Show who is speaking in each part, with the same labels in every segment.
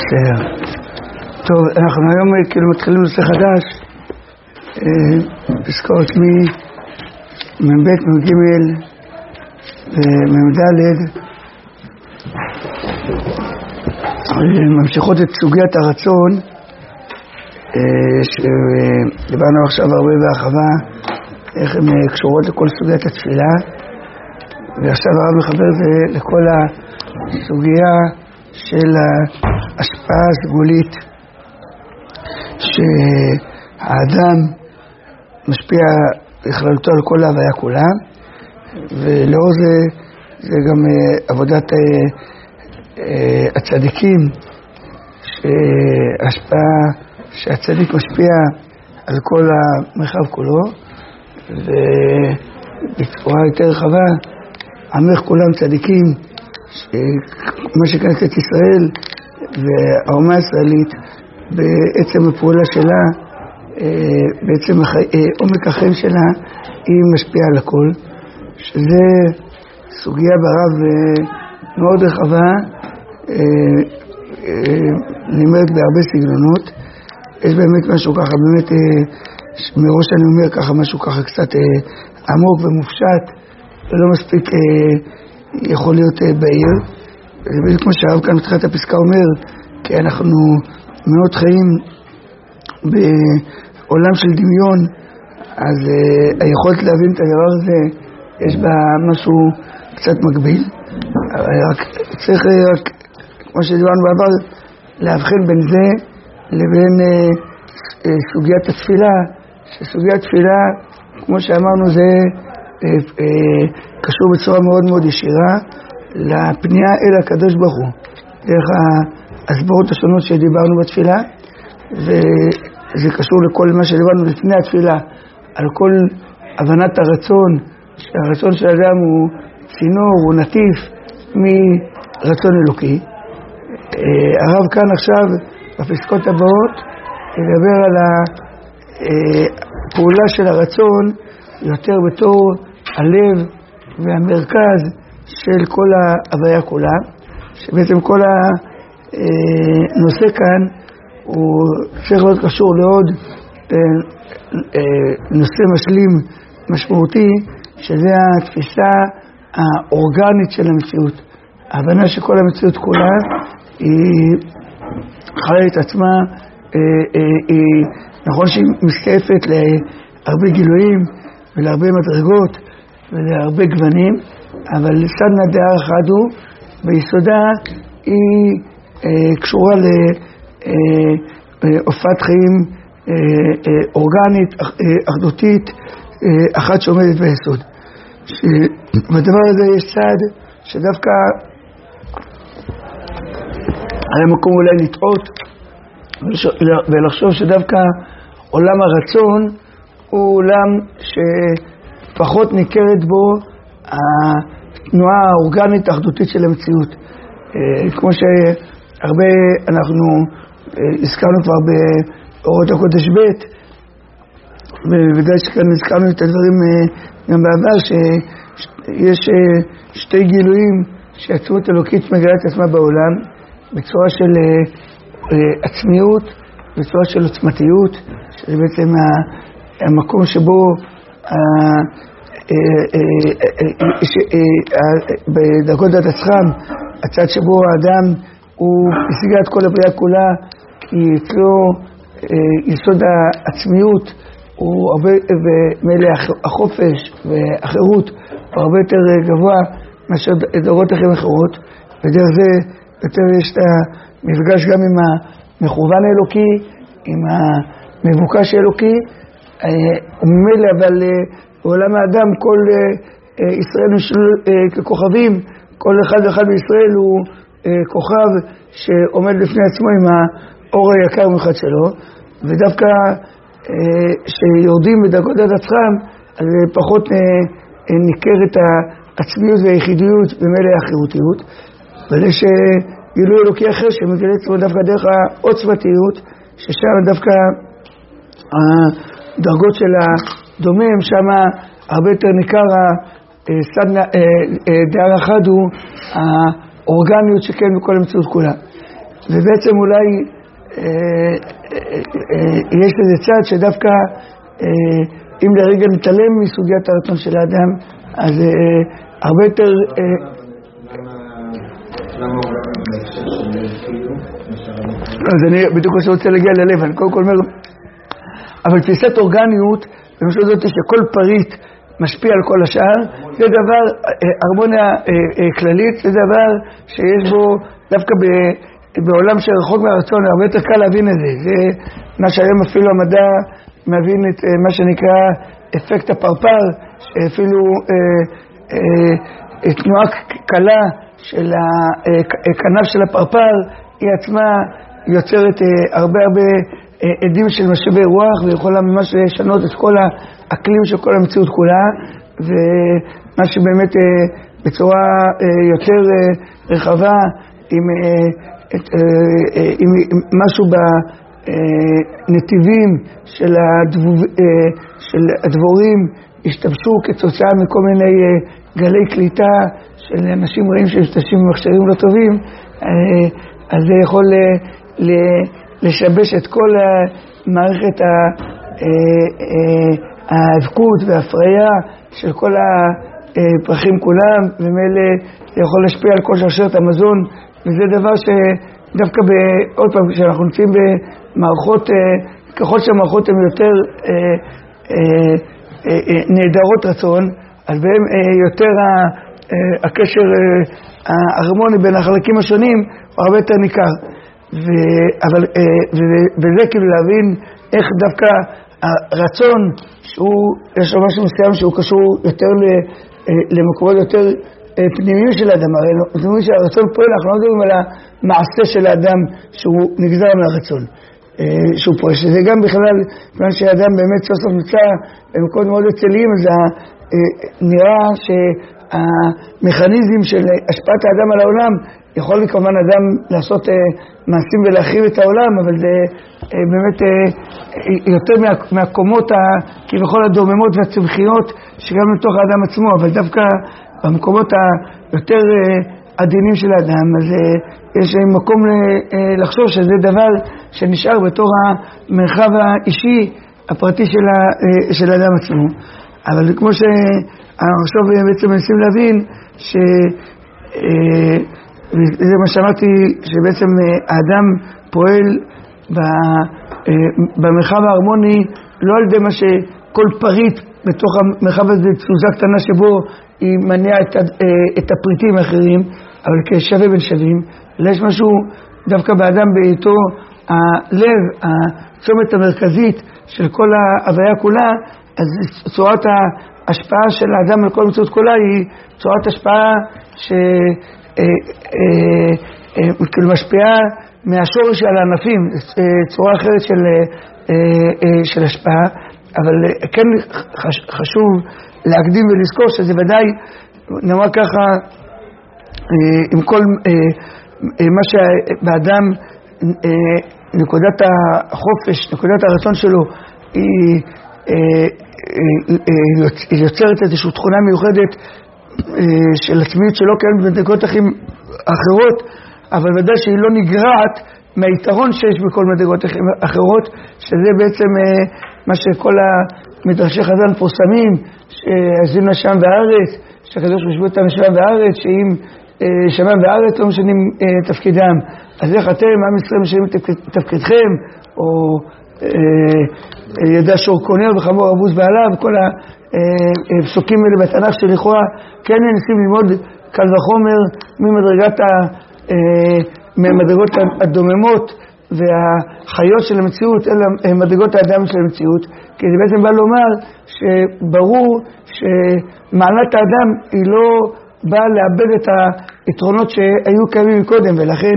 Speaker 1: בסדר. טוב, אנחנו היום כאילו מתחילים נושא חדש, פסקאות ממ"ב, מ"ג ומ"ד, ממשיכות את סוגיית הרצון, שדיברנו עכשיו הרבה בהרחבה, איך הן קשורות לכל סוגיית התפילה, ועכשיו הרב מחבר את זה לכל הסוגיה של ההשפעה הסגולית, שהאדם משפיע בכללותו על כל ההוויה כולה, ולאור זה גם עבודת הצדיקים, שהצדיק משפיע על כל המרחב כולו, ובצורה יותר רחבה עמך כולם צדיקים, מה שכנסת ישראל והאומה הישראלית בעצם הפעולה שלה, בעצם עומק החיים שלה, היא משפיעה על הכל, שזה סוגיה ברב מאוד רחבה, נאמרת בהרבה סגנונות. יש באמת משהו ככה, באמת מראש אני אומר ככה, משהו ככה קצת עמוק ומופשט, ולא מספיק יכול להיות בהיר. זה בדיוק כמו שהרב כאן בתחילת הפסקה אומר, כי אנחנו מאוד חיים בעולם של דמיון, אז היכולת להבין את הדבר הזה, יש בה משהו קצת מגביל. רק צריך, כמו שדיברנו בעבר, להבחין בין זה לבין סוגיית התפילה, שסוגיית תפילה, כמו שאמרנו, זה קשור בצורה מאוד מאוד ישירה לפנייה אל הקדוש ברוך הוא, דרך ההסברות השונות שדיברנו בתפילה, וזה קשור לכל מה שדיברנו לפני התפילה, על כל הבנת הרצון, שהרצון של האדם הוא צינור, הוא נטיף מרצון אלוקי. הרב כאן עכשיו בפסקות הבאות ידבר על הפעולה של הרצון יותר בתור הלב והמרכז של כל ההוויה כולה, שבעצם כל הנושא כאן הוא צריך להיות קשור לעוד נושא משלים משמעותי, שזה התפיסה האורגנית של המציאות, ההבנה שכל המציאות כולה היא חיה את עצמה, נכון שהיא מסקפת להרבה גילויים ולהרבה מדרגות ולהרבה גוונים, אבל סדנא דארעא חד הוא, ביסודה היא קשורה להופעת חיים אורגנית, אחדותית, אחת שעומדת ביסוד. בדבר הזה יש צד שדווקא היה מקום אולי לטעות ולחשוב שדווקא עולם הרצון הוא עולם שפחות ניכרת בו התנועה האורגנית האחדותית של המציאות. כמו שהרבה אנחנו הזכרנו כבר באורות הקודש ב', ובגלל שכאן הזכרנו את הדברים גם בעבר, שיש שתי גילויים שהעצמות אלוקית מגלה את עצמה בעולם, בצורה של עצמיות, בצורה של עוצמתיות, שזה בעצם המקום שבו בדרגות דת עצמם, הצד שבו האדם הוא השיג את כל הבריאה כולה, כי אצלו יסוד העצמיות הוא הרבה, ומילא החופש והחירות הוא הרבה יותר גבוה מאשר דרגות אחרות, ודרך זה יותר יש את המפגש גם עם המכוון האלוקי, עם המבוקש האלוקי, וממילא אבל בעולם האדם כל ישראל ככוכבים, כל אחד ואחד בישראל הוא כוכב שעומד לפני עצמו עם האור היקר ומחד שלו, ודווקא שיורדים בדרגות דת עצמם, אז פחות ניכרת העצמיות והיחידיות ומילא החירותיות, וזה שגילוי אלוקי אחר שמגלה עצמו דווקא דרך העוצמתיות, ששם דווקא הדרגות של הדומם, שם הרבה יותר ניכר דארעא חד הוא האורגניות שכן בכל המציאות כולה. ובעצם אולי יש לזה צד שדווקא אם לרגע נתעלם מסוגיית הרצון של האדם, אז הרבה יותר... אז אני בדיוק רוצה להגיע ללב, אני קודם כל אומר, אבל תפיסת אורגניות, במשל זאת שכל פריט משפיע על כל השאר, זה דבר, הרמוניה כללית, זה דבר שיש בו דווקא בעולם שרחוק מהרצון, הרבה יותר קל להבין את זה. זה מה שהיום אפילו המדע מבין את מה שנקרא אפקט הפרפר, שאפילו תנועה קלה של הכנף של הפרפר, היא עצמה יוצרת הרבה עדים של משאבי רוח, ויכולה ממש לשנות את כל האקלים של כל המציאות כולה, ומה שבאמת בצורה יותר רחבה, עם משהו בנתיבים של הדבורים השתמשו כתוצאה מכל מיני גלי קליטה של אנשים רעים שמשתמשים במכשירים לא טובים, אז זה יכול לשבש את כל מערכת האבקות וההפריה של כל הפרחים כולם, ומאלה זה יכול להשפיע על כל שרשרת המזון, וזה דבר שדווקא עוד פעם, כשאנחנו נמצאים במערכות, ככל שהמערכות הן יותר נהדרות רצון, אז בהם יותר הקשר ההרמוני בין החלקים השונים הוא הרבה יותר ניכר. וזה כאילו להבין איך דווקא הרצון, יש לו משהו מסוים שהוא קשור יותר למקומות יותר פנימיים של האדם. הרי זאת אומרת שהרצון פועל, אנחנו לא מדברים על המעשה של האדם שהוא נגזר מהרצון שהוא פועל, שזה גם בכלל, כיוון שהאדם באמת סוף סוף נמצא במקומות מאוד אצליים, אז נראה שהמכניזם של השפעת האדם על העולם יכול לי כמובן אדם לעשות מעשים ולהחריב את העולם, אבל זה באמת יותר מהקומות כביכול הדוממות והצמחיות שגם לתוך האדם עצמו, אבל דווקא במקומות היותר עדינים של האדם, אז יש מקום לחשוב שזה דבר שנשאר בתור המרחב האישי הפרטי של האדם עצמו. אבל כמו שעכשיו בעצם מנסים להבין וזה מה שאמרתי, שבעצם האדם פועל במרחב ההרמוני לא על ידי מה שכל פריט בתוך המרחב הזה, תזוזה קטנה שבו היא מניעה את הפריטים האחרים, אבל כשווה בין שווים. יש משהו דווקא באדם בהיותו הלב, הצומת המרכזית של כל ההוויה כולה, אז צורת ההשפעה של האדם על כל מציאות כולה היא צורת השפעה כאילו משפיעה מהשורש של הענפים, צורה אחרת של השפעה, אבל כן חשוב להקדים ולזכור שזה ודאי, נאמר ככה, עם כל מה שבאדם נקודת החופש, נקודת הרצון שלו היא יוצרת איזושהי תכונה מיוחדת של עצמיות שלא קיימת בדרגות אחרות, אבל ודאי שהיא לא נגרעת מהיתרון שיש בכל מדרגות אחרות, שזה בעצם מה שכל המדרשי חז"ל פורסמים, שעשינו השם והארץ, שהקדוש משבו אותם השם והארץ, שאם שמם והארץ לא משנים תפקידם, אז איך אתם, עם ישראל, משנים תפקידכם, או ידע שור קונר וחמור אבוז בעליו, כל הפסוקים האלה בתנ"ך שלכאורה כן ניסים ללמוד קל וחומר ממדרגות הדוממות והחיות של המציאות אלה מדרגות האדם של המציאות, כי זה בעצם בא לומר שברור שמעלת האדם היא לא באה לאבד את היתרונות שהיו קיימים קודם, ולכן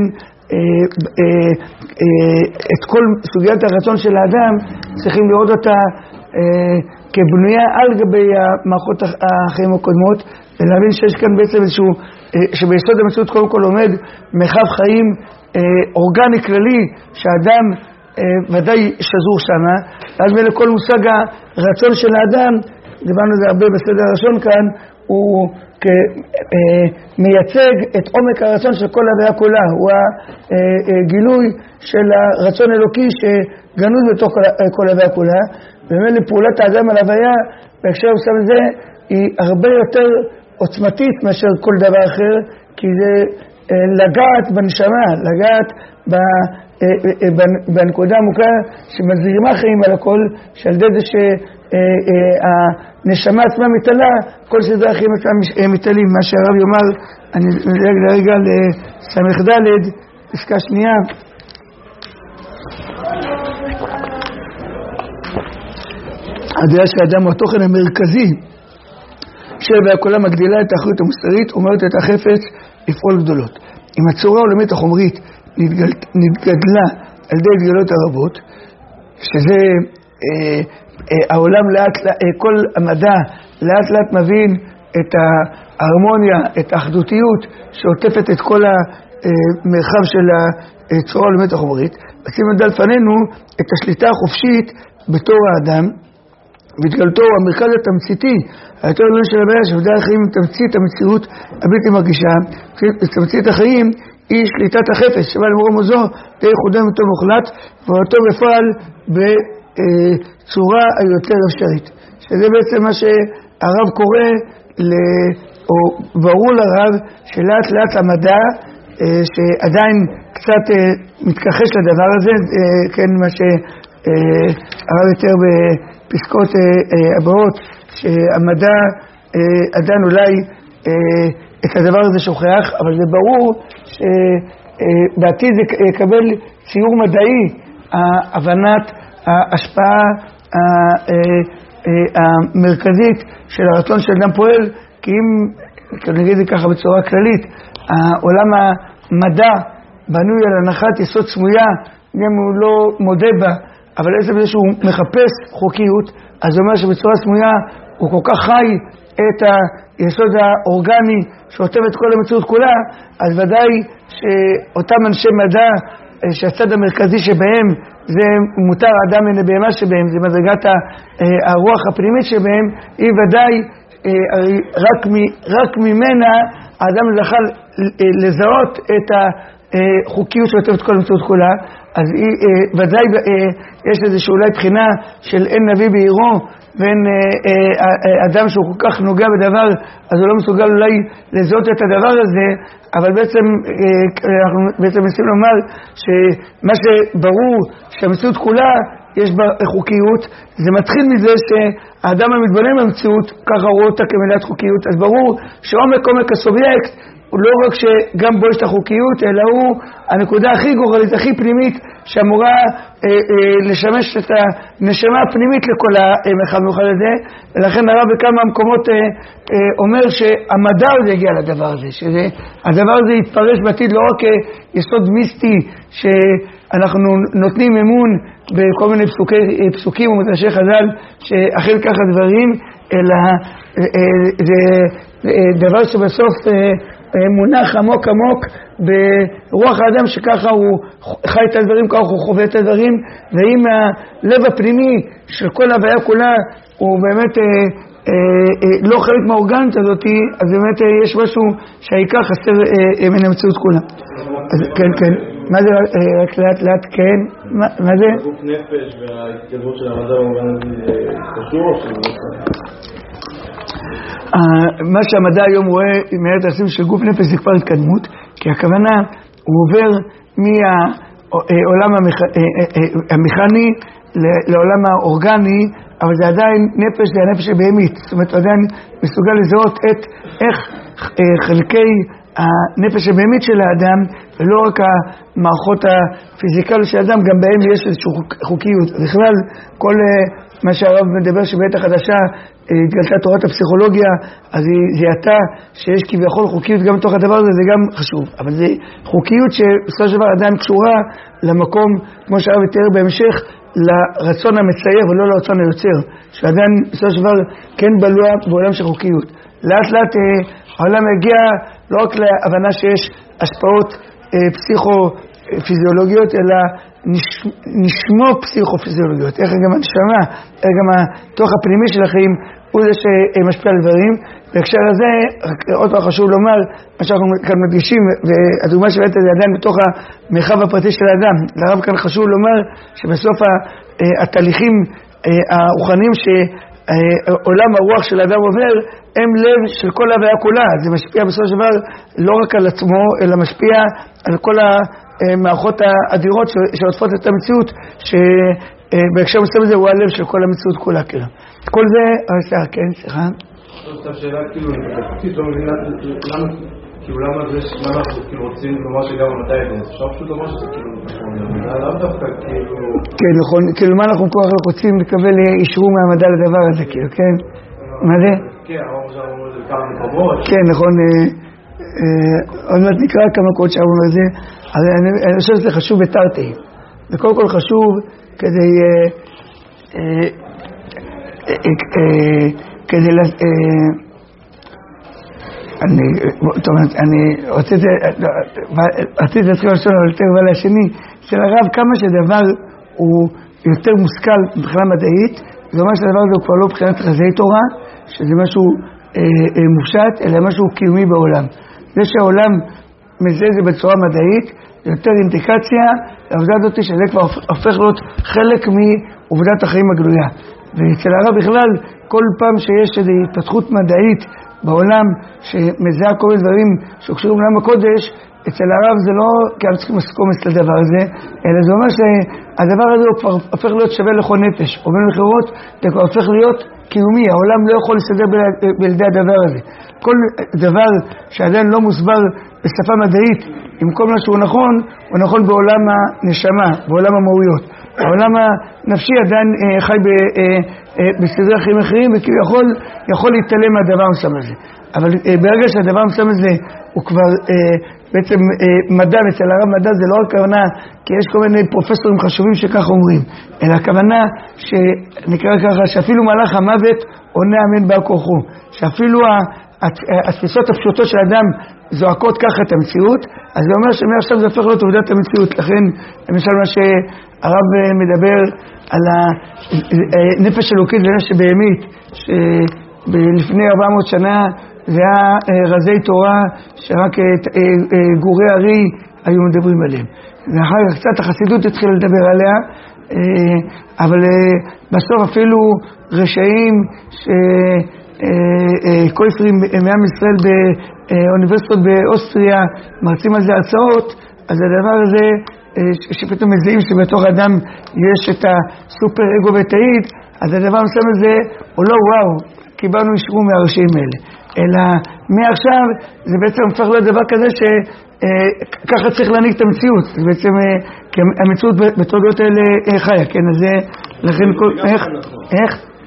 Speaker 1: את כל סוגיית הרצון של האדם צריכים לראות אותה כבנויה על גבי המערכות החיים הקודמות, ולהבין שיש כאן בעצם איזשהו, שביסוד המציאות קודם כל עומד מרחב חיים אורגני כללי, שהאדם ודאי שזור שמה, ואז מלא כל מושג הרצון של האדם, דיברנו על זה הרבה בסדר הראשון כאן, הוא מייצג את עומק הרצון של כל הוויה כולה, הוא הגילוי של הרצון אלוקי שגנוז בתוך כל הוויה כולה, ובאמת לפעולת האדם על הוויה בהקשר המושג הזה היא הרבה יותר עוצמתית מאשר כל דבר אחר, כי זה לגעת בנשמה, לגעת בנקודה עמוקה שמזרימה חיים על הכל, שעל ידי זה שהנשמה עצמה מתעלה, כל סדרי החיים עצמם מתעלים. מה שהרב יאמר, אני נדלג לרגע לסמך ד' פסקה שנייה. הדעה שהאדם הוא התוכן המרכזי של והכולה מגדילה את האחריות המוסרית אומרת את החפץ לפעול גדולות. אם הצורה העולמית החומרית נתגדלה על ידי התגלות הרבות, שזה העולם לאט, כל המדע לאט לאט מבין את ההרמוניה, את האחדותיות שעוטפת את כל המרחב של הצורה העולמית החומרית, רוצים לדעת לפנינו את השליטה החופשית בתור האדם, והתגלתו המרכז התמציתי, היותר עליון של הבעיה, שבדרך החיים עם תמצית המציאות הבלתי מרגישה, תמצית החיים היא שליטת החפץ, שבא למרום מוזו, די חודם אותו מוחלט, ואותו בפועל בצורה היותר אפשרית. שזה בעצם מה שהרב קורא, או ברור לרב, שלאט לאט המדע, שעדיין קצת מתכחש לדבר הזה, כן, מה שהרב יותר בפסקות הבאות, שהמדע עדיין אולי את הדבר הזה שוכח, אבל זה ברור שבעתיד זה יקבל ציור מדעי, הבנת ההשפעה המרכזית של הרצון של אדם פועל, כי אם נגיד את זה ככה בצורה כללית, עולם המדע בנוי על הנחת יסוד סמויה, גם הוא לא מודה בה, אבל עצם זה שהוא מחפש חוקיות, אז זה אומר שבצורה סמויה הוא כל כך חי את היסוד האורגני שעוטף את כל המציאות כולה, אז ודאי שאותם אנשי מדע שהצד המרכזי שבהם זה מותר האדם מן הבהמה שבהם, זה מדרגת הרוח הפנימית שבהם, היא ודאי רק ממנה האדם זכה לזהות את החוקיות שעוטפת את כל המציאות כולה. אז ודאי יש לזה שאולי בחינה של אין נביא בעירו, ואין אדם שהוא כל כך נוגע בדבר, אז הוא לא מסוגל אולי לזהות את הדבר הזה, אבל בעצם אנחנו מנסים לומר שמה שברור שהמציאות כולה יש בה חוקיות, זה מתחיל מזה שהאדם המתבונן במציאות, ככה רואה אותה כמילת חוקיות, אז ברור שעומק הסובייקט הוא לא רק שגם בו יש את החוקיות, אלא הוא הנקודה הכי גורלית, הכי פנימית, שאמורה לשמש את הנשמה הפנימית לכל המרחב המיוחד הזה, ולכן הרב בכמה מקומות אומר שהמדע הזה יגיע לדבר הזה, שהדבר הזה יתפרש בעתיד לא רק יסוד מיסטי, שאנחנו נותנים אמון בכל מיני פסוקים ומדרשי חז"ל, שאכן ככה דברים, אלא זה דבר שבסוף מונח עמוק ברוח האדם, שככה הוא חי את הדברים, ככה הוא חווה את הדברים, ואם הלב הפנימי של כל ההוויה כולה הוא באמת לא חלק מהאורגנית הזאת, אז באמת יש משהו שהעיקר חסר מן המציאות כולה. אז כן, מה זה רק לאט, כן, מה זה?
Speaker 2: גוף נפש וההתגלות של המדע במובן הזה קשור?
Speaker 1: מה שהמדע היום רואה מעט העשים של גוף נפש זה כבר התקדמות, כי הכוונה הוא עובר מהעולם המכני לעולם האורגני, אבל זה עדיין נפש, זה הנפש הבהמית, זאת אומרת עדיין מסוגל לזהות איך חלקי הנפש הבהמית של האדם, ולא רק המערכות הפיזיקליות של האדם, גם בהם יש איזושהי חוקיות. בכלל, כל מה שהרב מדבר שבעת החדשה התגלתה תורת הפסיכולוגיה, אז היא זיהתה שיש כביכול חוקיות גם בתוך הדבר הזה, זה גם חשוב. אבל זה חוקיות שבסופו של דבר עדיין קשורה למקום, כמו שהרב יתאר בהמשך, לרצון המצייר ולא לרצון היוצר, שעדיין בסופו של דבר כן בלוע בעולם של חוקיות. לאט לאט העולם הגיע לא רק להבנה שיש השפעות פסיכו-פיזיולוגיות, אלא נשמו פסיכופיזיולוגיות, איך גם הנשמה, איך גם התוך הפנימי של החיים, הוא זה שמשפיע על דברים. בהקשר הזה, עוד פעם חשוב לומר, מה שאנחנו כאן מדגישים, והדוגמה שבאמת זה עדיין בתוך המרחב הפרטי של האדם. לרב כאן חשוב לומר שבסוף התהליכים הרוחניים שעולם הרוח של האדם עובר, הם לב של כל ההוויה כולה. זה משפיע בסופו של דבר לא רק על עצמו, אלא משפיע על כל המערכות האדירות שעוטפות את המציאות, שבהקשר מסוים הזה הוא הלב של כל המציאות כולה. כל זה, כן, סליחה.
Speaker 2: זאת השאלה, כאילו, פשוט לא מבינה, למה זה, למה אנחנו רוצים לומר שגם המתי את זה? אפשר פשוט לומר שזה כאילו, לאו דווקא כאילו...
Speaker 1: כן, נכון, כאילו מה אנחנו כל כך רוצים לקבל אישרו מהמדע לדבר הזה, כאילו, כן? מה זה?
Speaker 2: כן, אמרנו שאמרנו את זה כמה מקומות.
Speaker 1: כן, נכון, עוד מעט נקרא כמה קוד שאמרנו את זה, אבל אני חושב שזה חשוב בתרתי. זה קודם כל חשוב כדי אני רציתי להתחיל לשאול על יותר ועל השני של הרב, כמה שדבר הוא יותר מושכל מבחינה מדעית, זה אומר שהדבר הזה הוא כבר לא מבחינת חזי תורה, שזה משהו מופשט, אלא משהו קיומי בעולם. זה שהעולם מזה זה בצורה מדעית, זה יותר אינדיקציה, העובדה הזאת שזה כבר הופך להיות חלק מעובדת החיים הגלויה. ואצל הרב בכלל, כל פעם שיש איזו התפתחות מדעית בעולם שמזהה כל מיני דברים שקשורים לעולם הקודש, אצל הרב זה לא כי אנחנו צריכים מסקומס לדבר הזה, אלא זה אומר שהדבר הזה הוא כבר הופך להיות שווה לכל נפש, או בין אחרות זה כבר הופך להיות קיומי, העולם לא יכול להסתדר בלעדי הדבר הזה. כל דבר שעדיין לא מוסבר בשפה מדעית, עם כל מה שהוא נכון, הוא נכון בעולם הנשמה, בעולם המהויות. העולם הנפשי עדיין חי בסדרי חיים אחרים, וכי יכול להתעלם מהדבר המסוים הזה. אבל ברגע שהדבר המסוים הזה הוא כבר בעצם מדע, אצל הרב מדע זה לא הכוונה, כי יש כל מיני פרופסורים חשובים שכך אומרים, אלא הכוונה שנקרא ככה, שאפילו מלאך המוות עונה אמן בעל כוחו, שאפילו התפיסות הפשוטות של האדם זועקות ככה את המציאות, אז זה אומר שמעכשיו זה הופך להיות עובדת המציאות. לכן, למשל מה שהרב מדבר על הנפש אלוקית ונפש בהמית, שלפני 400 שנה זה היה רזי תורה שרק גורי ארי היו מדברים עליהם. ואחר כך קצת החסידות התחילה לדבר עליה, אבל בסוף אפילו רשעים קויפרים מעם ישראל באוניברסיטות באוסטריה מרצים על זה הרצאות, אז הדבר הזה שפתאום מזהים שבתוך אדם יש את הסופר אגו ותאית, אז הדבר מסוים הזה הוא לא וואו, קיבלנו אישרו מהרשעים האלה, אלא מעכשיו זה בעצם הופך להיות דבר כזה שככה צריך להנהיג את המציאות, זה בעצם כי המציאות בתולדות האלה חיה, כן, אז זה לכן כל... איך?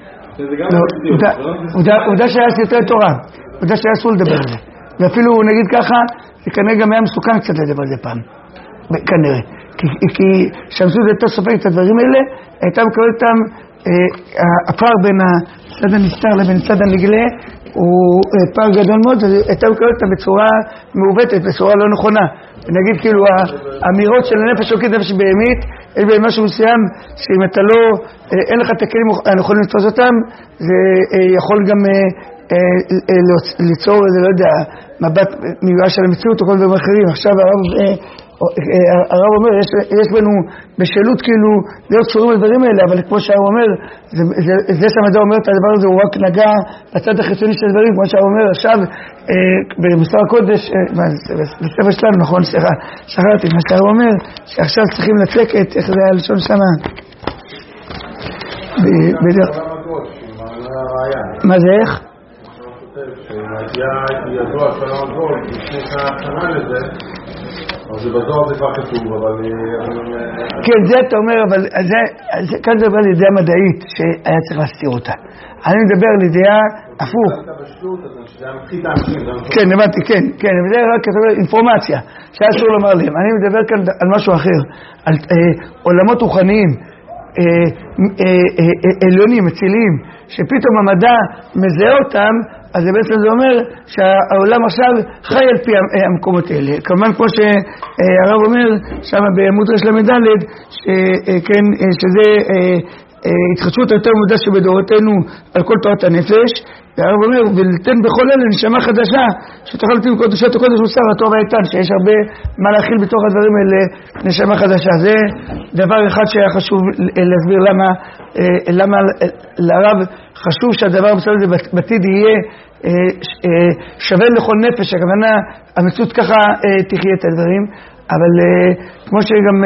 Speaker 1: עובדה שהיה יותר תורה, עובדה שהיה אסור לדבר על זה, ואפילו נגיד ככה, זה כנראה גם היה מסוכן קצת לדבר על זה פעם, כנראה, כי שהמציאות יותר סופגת את הדברים האלה, הייתה מקבלת אותם, הפער בין הצד הנסתר לבין הצד הנגלה, הוא פער גדול מאוד, הייתה מקבלת אותם בצורה מעוותת, בצורה לא נכונה, ונגיד כאילו האמירות של הנפש אלוקית נפש בהמית, יש בהם משהו מסוים שאם אתה לא, אין לך את הכלים הנכונים לתפוס אותם, זה יכול גם ליצור איזה, לא יודע, מבט מיואש של המציאות או כל דברים אחרים. עכשיו הרב אומר, יש בנו בשאלות כאילו להיות קשורים לדברים האלה, אבל כמו שהרב אומר, זה שהמדע אומר את הדבר הזה, הוא רק נגע בצד החיצוני של הדברים, כמו שהרב אומר עכשיו, במוסר הקודש, בספר שלנו, נכון, שכחתי, מה שהרב אומר, שעכשיו צריכים לצקת, איך זה היה לשון שמה? מה זה איך?
Speaker 2: היה ידוע שלום גול, לפני שנה לזה, אז זה בזור זה כבר כתוב, אבל...
Speaker 1: כן, זה אתה אומר, אבל כאן זה דבר על ידיעה מדעית שהיה צריך להסתיר אותה. אני מדבר על ידיעה הפוך. כן, הבנתי, כן, אני מדבר רק אינפורמציה, שהיה אסור לומר להם. אני מדבר כאן על משהו אחר, על עולמות רוחניים, עליונים, מציליים, שפתאום המדע מזהה אותם, אז זה בעצם זה אומר שהעולם עכשיו חי על פי המקומות האלה. כמובן כמו שהרב אומר שם בעמוד רש למדלת, שזה התחדשות יותר מודע שבדורתנו על כל תורת הנפש, והרב אומר, ולתן בכל אלה נשמה חדשה, שתוכל לתת קדושת הקודש מוסר הטוב והאיתן, שיש הרבה מה להכיל בתוך הדברים האלה נשמה חדשה. זה דבר אחד שהיה חשוב להסביר למה לרב חשוב שהדבר בסדר זה בעתיד יהיה שווה לכל נפש, הכוונה המציאות ככה תחיה את הדברים, אבל כמו שגם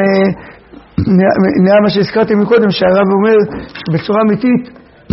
Speaker 1: נראה מה שהזכרתי מקודם, שהרב אומר בצורה אמיתית,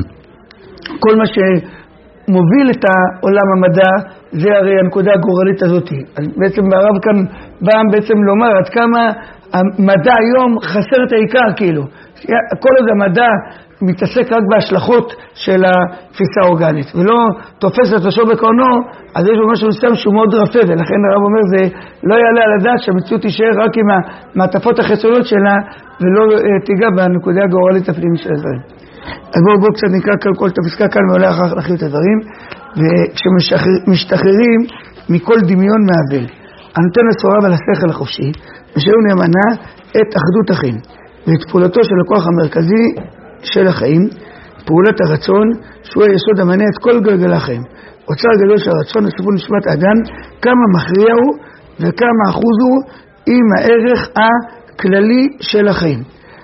Speaker 1: כל מה שמוביל את העולם המדע, זה הרי הנקודה הגורלית הזאת. אז בעצם הרב כאן בא בעצם לומר עד כמה המדע היום חסר את העיקר, כאילו. כל עוד המדע מתעסק רק בהשלכות של התפיסה האורגנית, ולא תופס את השור בקרנו, אז יש בו משהו מסוים שהוא מאוד רפה, ולכן הרב אומר זה לא יעלה על הדעת שהמציאות תישאר רק עם המעטפות החיצוניות שלה, ולא תיגע בנקודה הגורלית הפנימית של הדברים. אז בואו קצת נקרא כל את הפסקה כאן, ואולי אחר להכיר את הדברים, וכשמשתחררים מכל דמיון מעבל, הנותן לסורב על השכל החופשי, משאירו נאמנה את אחדות החיים, ואת פעולתו של הכוח המרכזי של החיים, פעולת הרצון, שהוא היסוד המנה את כל גלגל החיים. אוצר גדול של הרצון לספון נשמת האדם, כמה מכריע הוא וכמה אחוז הוא עם הערך הכללי של החיים.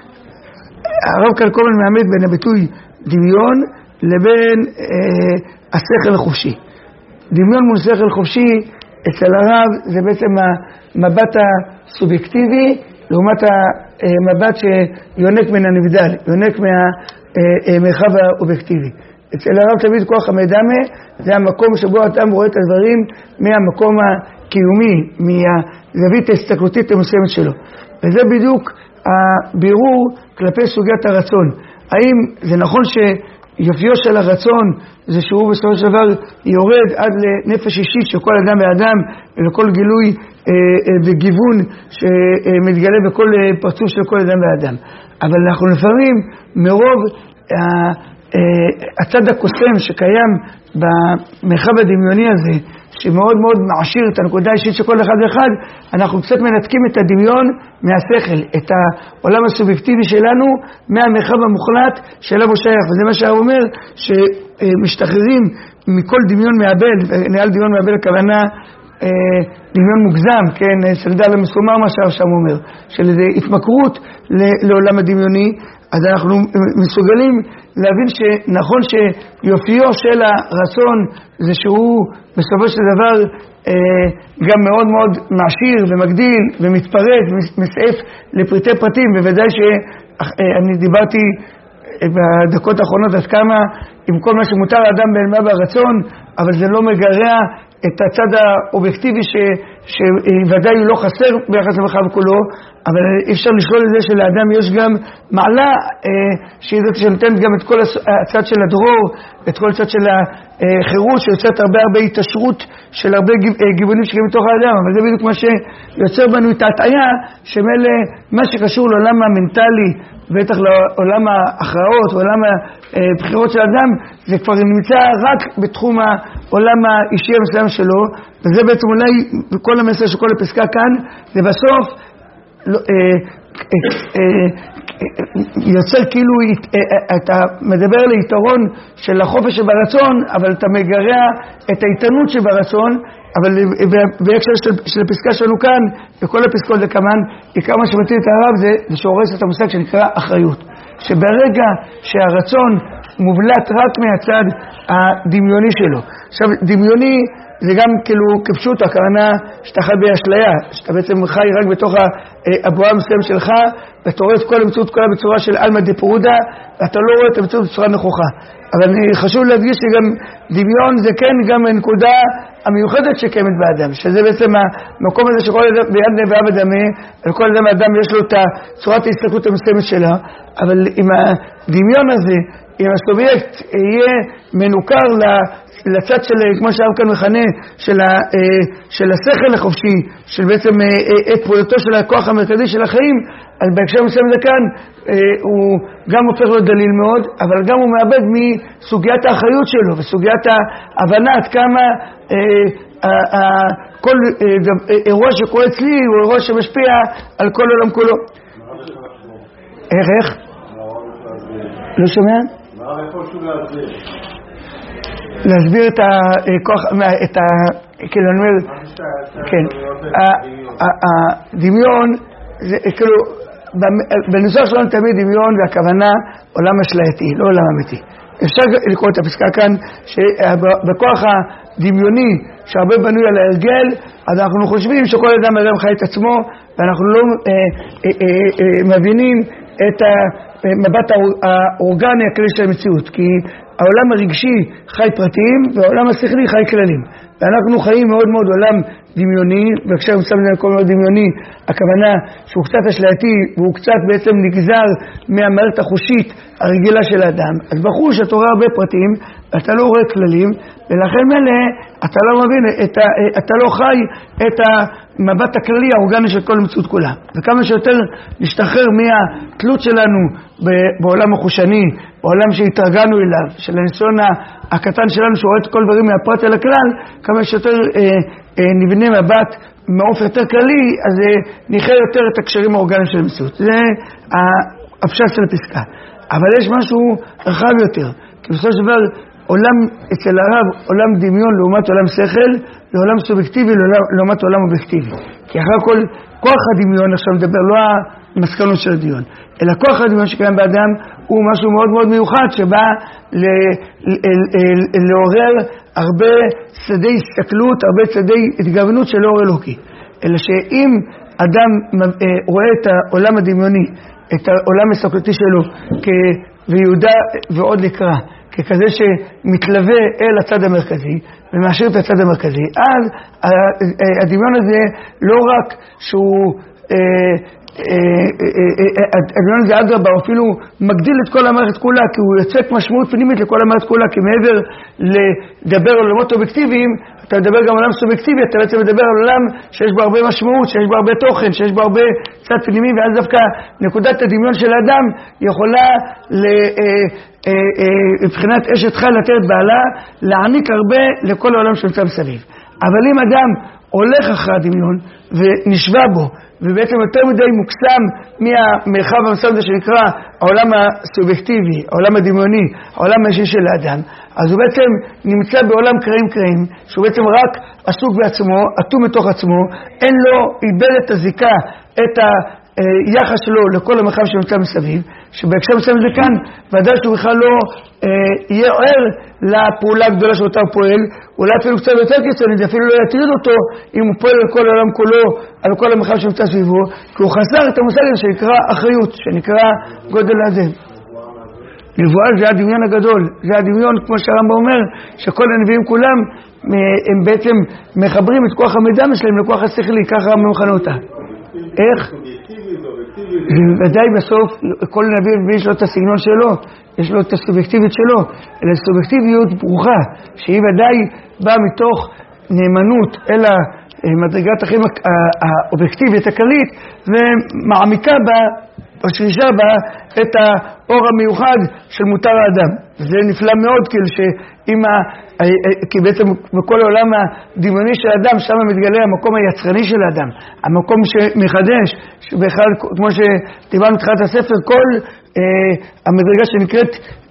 Speaker 1: הרב כאן כל הזמן מעמיד בין הביטוי דמיון לבין השכל החופשי. דמיון מול שכל חופשי אצל הרב זה בעצם המבט הסובייקטיבי לעומת המבט שיונק מן הנבדל, יונק מהמרחב האובייקטיבי. אצל הרב תמיד כוח המדמה זה המקום שבו אדם רואה את הדברים מהמקום הקיומי, מהזווית ההסתכלותית המסוימת שלו. וזה בדיוק הבירור כלפי סוגיית הרצון. האם זה נכון שיופיו של הרצון זה שהוא בסופו של דבר יורד עד לנפש אישית של כל אדם ואדם ולכל גילוי וגיוון שמתגלה בכל פרצוף של כל אדם ואדם. אבל אנחנו לפעמים מרוב הצד הקוסם שקיים במרחב הדמיוני הזה, שמאוד מאוד מעשיר את הנקודה האישית של כל אחד ואחד, אנחנו קצת מנתקים את הדמיון מהשכל, את העולם הסובייקטיבי שלנו מהמרחב המוחלט שאליו הוא שייך. וזה מה שהרב אומר, שמשתחררים מכל דמיון מעבל, ונראה דמיון מעבל הכוונה דמיון מוגזם, כן, סלדל המסומר מה שהרב שם אומר, של איזו התמכרות לעולם הדמיוני. אז אנחנו מסוגלים להבין שנכון שיופיו של הרצון זה שהוא בסופו של דבר גם מאוד מאוד מעשיר ומגדיל ומתפרט ומסעף לפרטי פרטים, בוודאי שאני דיברתי בדקות האחרונות עד כמה עם כל מה שמותר לאדם בהלמה ברצון, אבל זה לא מגרע את הצד האובייקטיבי שוודאי הוא לא חסר ביחס למרחב כולו, אבל אי אפשר לשלול את זה שלאדם יש גם מעלה שהיא זאת שנותנת גם את כל הצד של הדרור, את כל הצד של החירות שיוצאת הרבה התעשרות של הרבה גיוונים שקיים בתוך האדם. אבל זה בדיוק מה שיוצר בנו את ההטעיה שמאלה מה שקשור לעולם המנטלי בטח לעולם ההכרעות, עולם הבחירות של האדם, זה כבר נמצא רק בתחום העולם האישי המסוים שלו, וזה בעצם אולי כל המסר של כל הפסקה כאן, זה בסוף יוצר כאילו, אתה מדבר ליתרון של החופש שברצון, אבל אתה מגרע את האיתנות שברצון, אבל בהקשר של הפסקה שלנו כאן, וכל הפסקות זה כמובן, עיקר מה שמטיל את הרב זה שהורס את המושג שנקרא אחריות. שברגע שהרצון מובלט רק מהצד הדמיוני שלו. עכשיו, דמיוני זה גם כאילו כפשוט, הכוונה שאתה חי באשליה, שאתה בעצם חי רק בתוך הבועה המסוים שלך, ואתה רואה את כל המציאות כולה בצורה של אלמא דפרודה, ואתה לא רואה את המציאות בצורה נכוחה. אבל חשוב להדגיש שגם דמיון זה כן גם הנקודה המיוחדת שקיימת באדם, שזה בעצם המקום הזה שכל אדם ביד נביאה בדמה, וכל אדם ואדם יש לו את צורת ההסתכלות המסוימת שלה, אבל אם הדמיון הזה, אם הסובייקט יהיה מנוכר לצד של, כמו שהרב כאן מכנה, של השכל החופשי, של בעצם את פעולתו של הכוח המרכזי של החיים, אז בהקשר מסוים זה כאן, הוא גם הופך לו דליל מאוד, אבל גם הוא מאבד מסוגיית האחריות שלו, וסוגיית ההבנה עד כמה כל אירוע שקורה אצלי הוא אירוע שמשפיע על כל עולם כולו. איך? לא שומע? להסביר את הכוח, כאילו אני אומר, כן, הדמיון, כאילו, בנוסח שלנו תמיד דמיון והכוונה עולם אשלייתי, לא עולם אמיתי. אפשר לקרוא את הפסקה כאן, שבכוח הדמיוני שהרבה בנוי על ההרגל, אז אנחנו חושבים שכל אדם הרי חי את עצמו, ואנחנו לא מבינים את המבט האורגני הכללי של המציאות, כי העולם הרגשי חי פרטיים והעולם השכלי חי כללים, ואנחנו חיים מאוד מאוד עולם דמיוני, וכשאנחנו שמים לכל מאוד דמיוני, הכוונה שהוא קצת אשלייתי והוא קצת בעצם נגזר מהמערכת החושית הרגילה של האדם. אז בחוש אתה רואה הרבה פרטים, אתה לא רואה כללים, ולכן מלא אתה לא מבין, אתה לא חי את המבט הכללי האורגני של כל המציאות כולה. וכמה שיותר נשתחרר מהתלות שלנו בעולם החושני, בעולם שהתרגלנו אליו, של הניסיון הקטן שלנו שרואה את כל דברים מהפרט אל הכלל, כמה שיותר נבנה מבט מעוף יותר כללי, אז נחיה יותר את הקשרים האורגניים של המציאות. זה הפשט של הפסקה. אבל יש משהו רחב יותר, כי בסופו של דבר עולם אצל הרב, עולם דמיון לעומת עולם שכל, לעולם סובייקטיבי לעומת עולם אובייקטיבי. כי אחר כל, כוח הדמיון, עכשיו מדבר לא המסקנות של הדיון, אלא כוח הדמיון שקיים באדם הוא משהו מאוד מאוד מיוחד, שבא לעורר הרבה שדי הסתכלות, הרבה שדי התגוונות של אור אלוקי. אלא שאם אדם רואה את העולם הדמיוני, את העולם הסתכלותי שלו, ויהודה ועוד לקרא, ככזה שמתלווה אל הצד המרכזי, ומאשר את הצד המרכזי, אז הדמיון הזה לא רק שהוא, הדמיון הזה אדרבה, הוא אפילו מגדיל את כל המערכת כולה, כי הוא יוצק משמעות פנימית לכל המערכת כולה, כי מעבר לדבר על עולמות אובייקטיביים, אתה מדבר גם על עולם סובייקטיבי, אתה בעצם מדבר על עולם שיש בו הרבה משמעות, שיש בו הרבה תוכן, שיש בו הרבה צד פנימי, ואז דווקא נקודת הדמיון של האדם יכולה מבחינת אשת חי לתת בעלה, להעניק הרבה לכל העולם שנמצא מסביב. אבל אם אדם הולך אחרי הדמיון ונשווה בו, ובעצם יותר מדי מוקסם מהמרחב המסוים הזה שנקרא העולם הסובייקטיבי, העולם הדמיוני, העולם האישי של האדם, אז הוא בעצם נמצא בעולם קרעים, שהוא בעצם רק עסוק בעצמו, אטום מתוך עצמו, אין לו, איבד את הזיקה, את היחס שלו לכל המרחב שנמצא מסביב, שבהקשר מסוים זה כאן, ודאי שהוא בכלל לא יהיה ער לפעולה הגדולה שאותה הוא פועל, אולי אפילו קצת יותר קיצוני, זה אפילו לא יטריד אותו אם הוא פועל על כל העולם כולו, על כל המרחב שנמצא סביבו, כי הוא חסר את המושג הזה שנקרא אחריות, שנקרא גודל הזה. נבואה זה הדמיון הגדול, זה הדמיון, כמו שהרמב"ם אומר, שכל הנביאים כולם הם בעצם מחברים את כוח המידע שלהם לכוח השכלי, ככה הרמב"ם מכנה אותה. איך? ודאי בסוף כל נביא יש לו את הסגנון שלו, יש לו את הסובייקטיבית שלו, אלא סובייקטיביות ברוכה, שהיא ודאי באה מתוך נאמנות אל המדרגת החיים האובייקטיבית הכללית, ומעמיקה בה, או שרישה בה, את האור המיוחד של מותר האדם. זה נפלא מאוד, כאילו כי בעצם בכל העולם הדמיוני של האדם, שם מתגלה המקום היצרני של האדם, המקום שמחדש, שבכלל, כמו שדיברנו בתחילת הספר, כל המדרגה שנקראת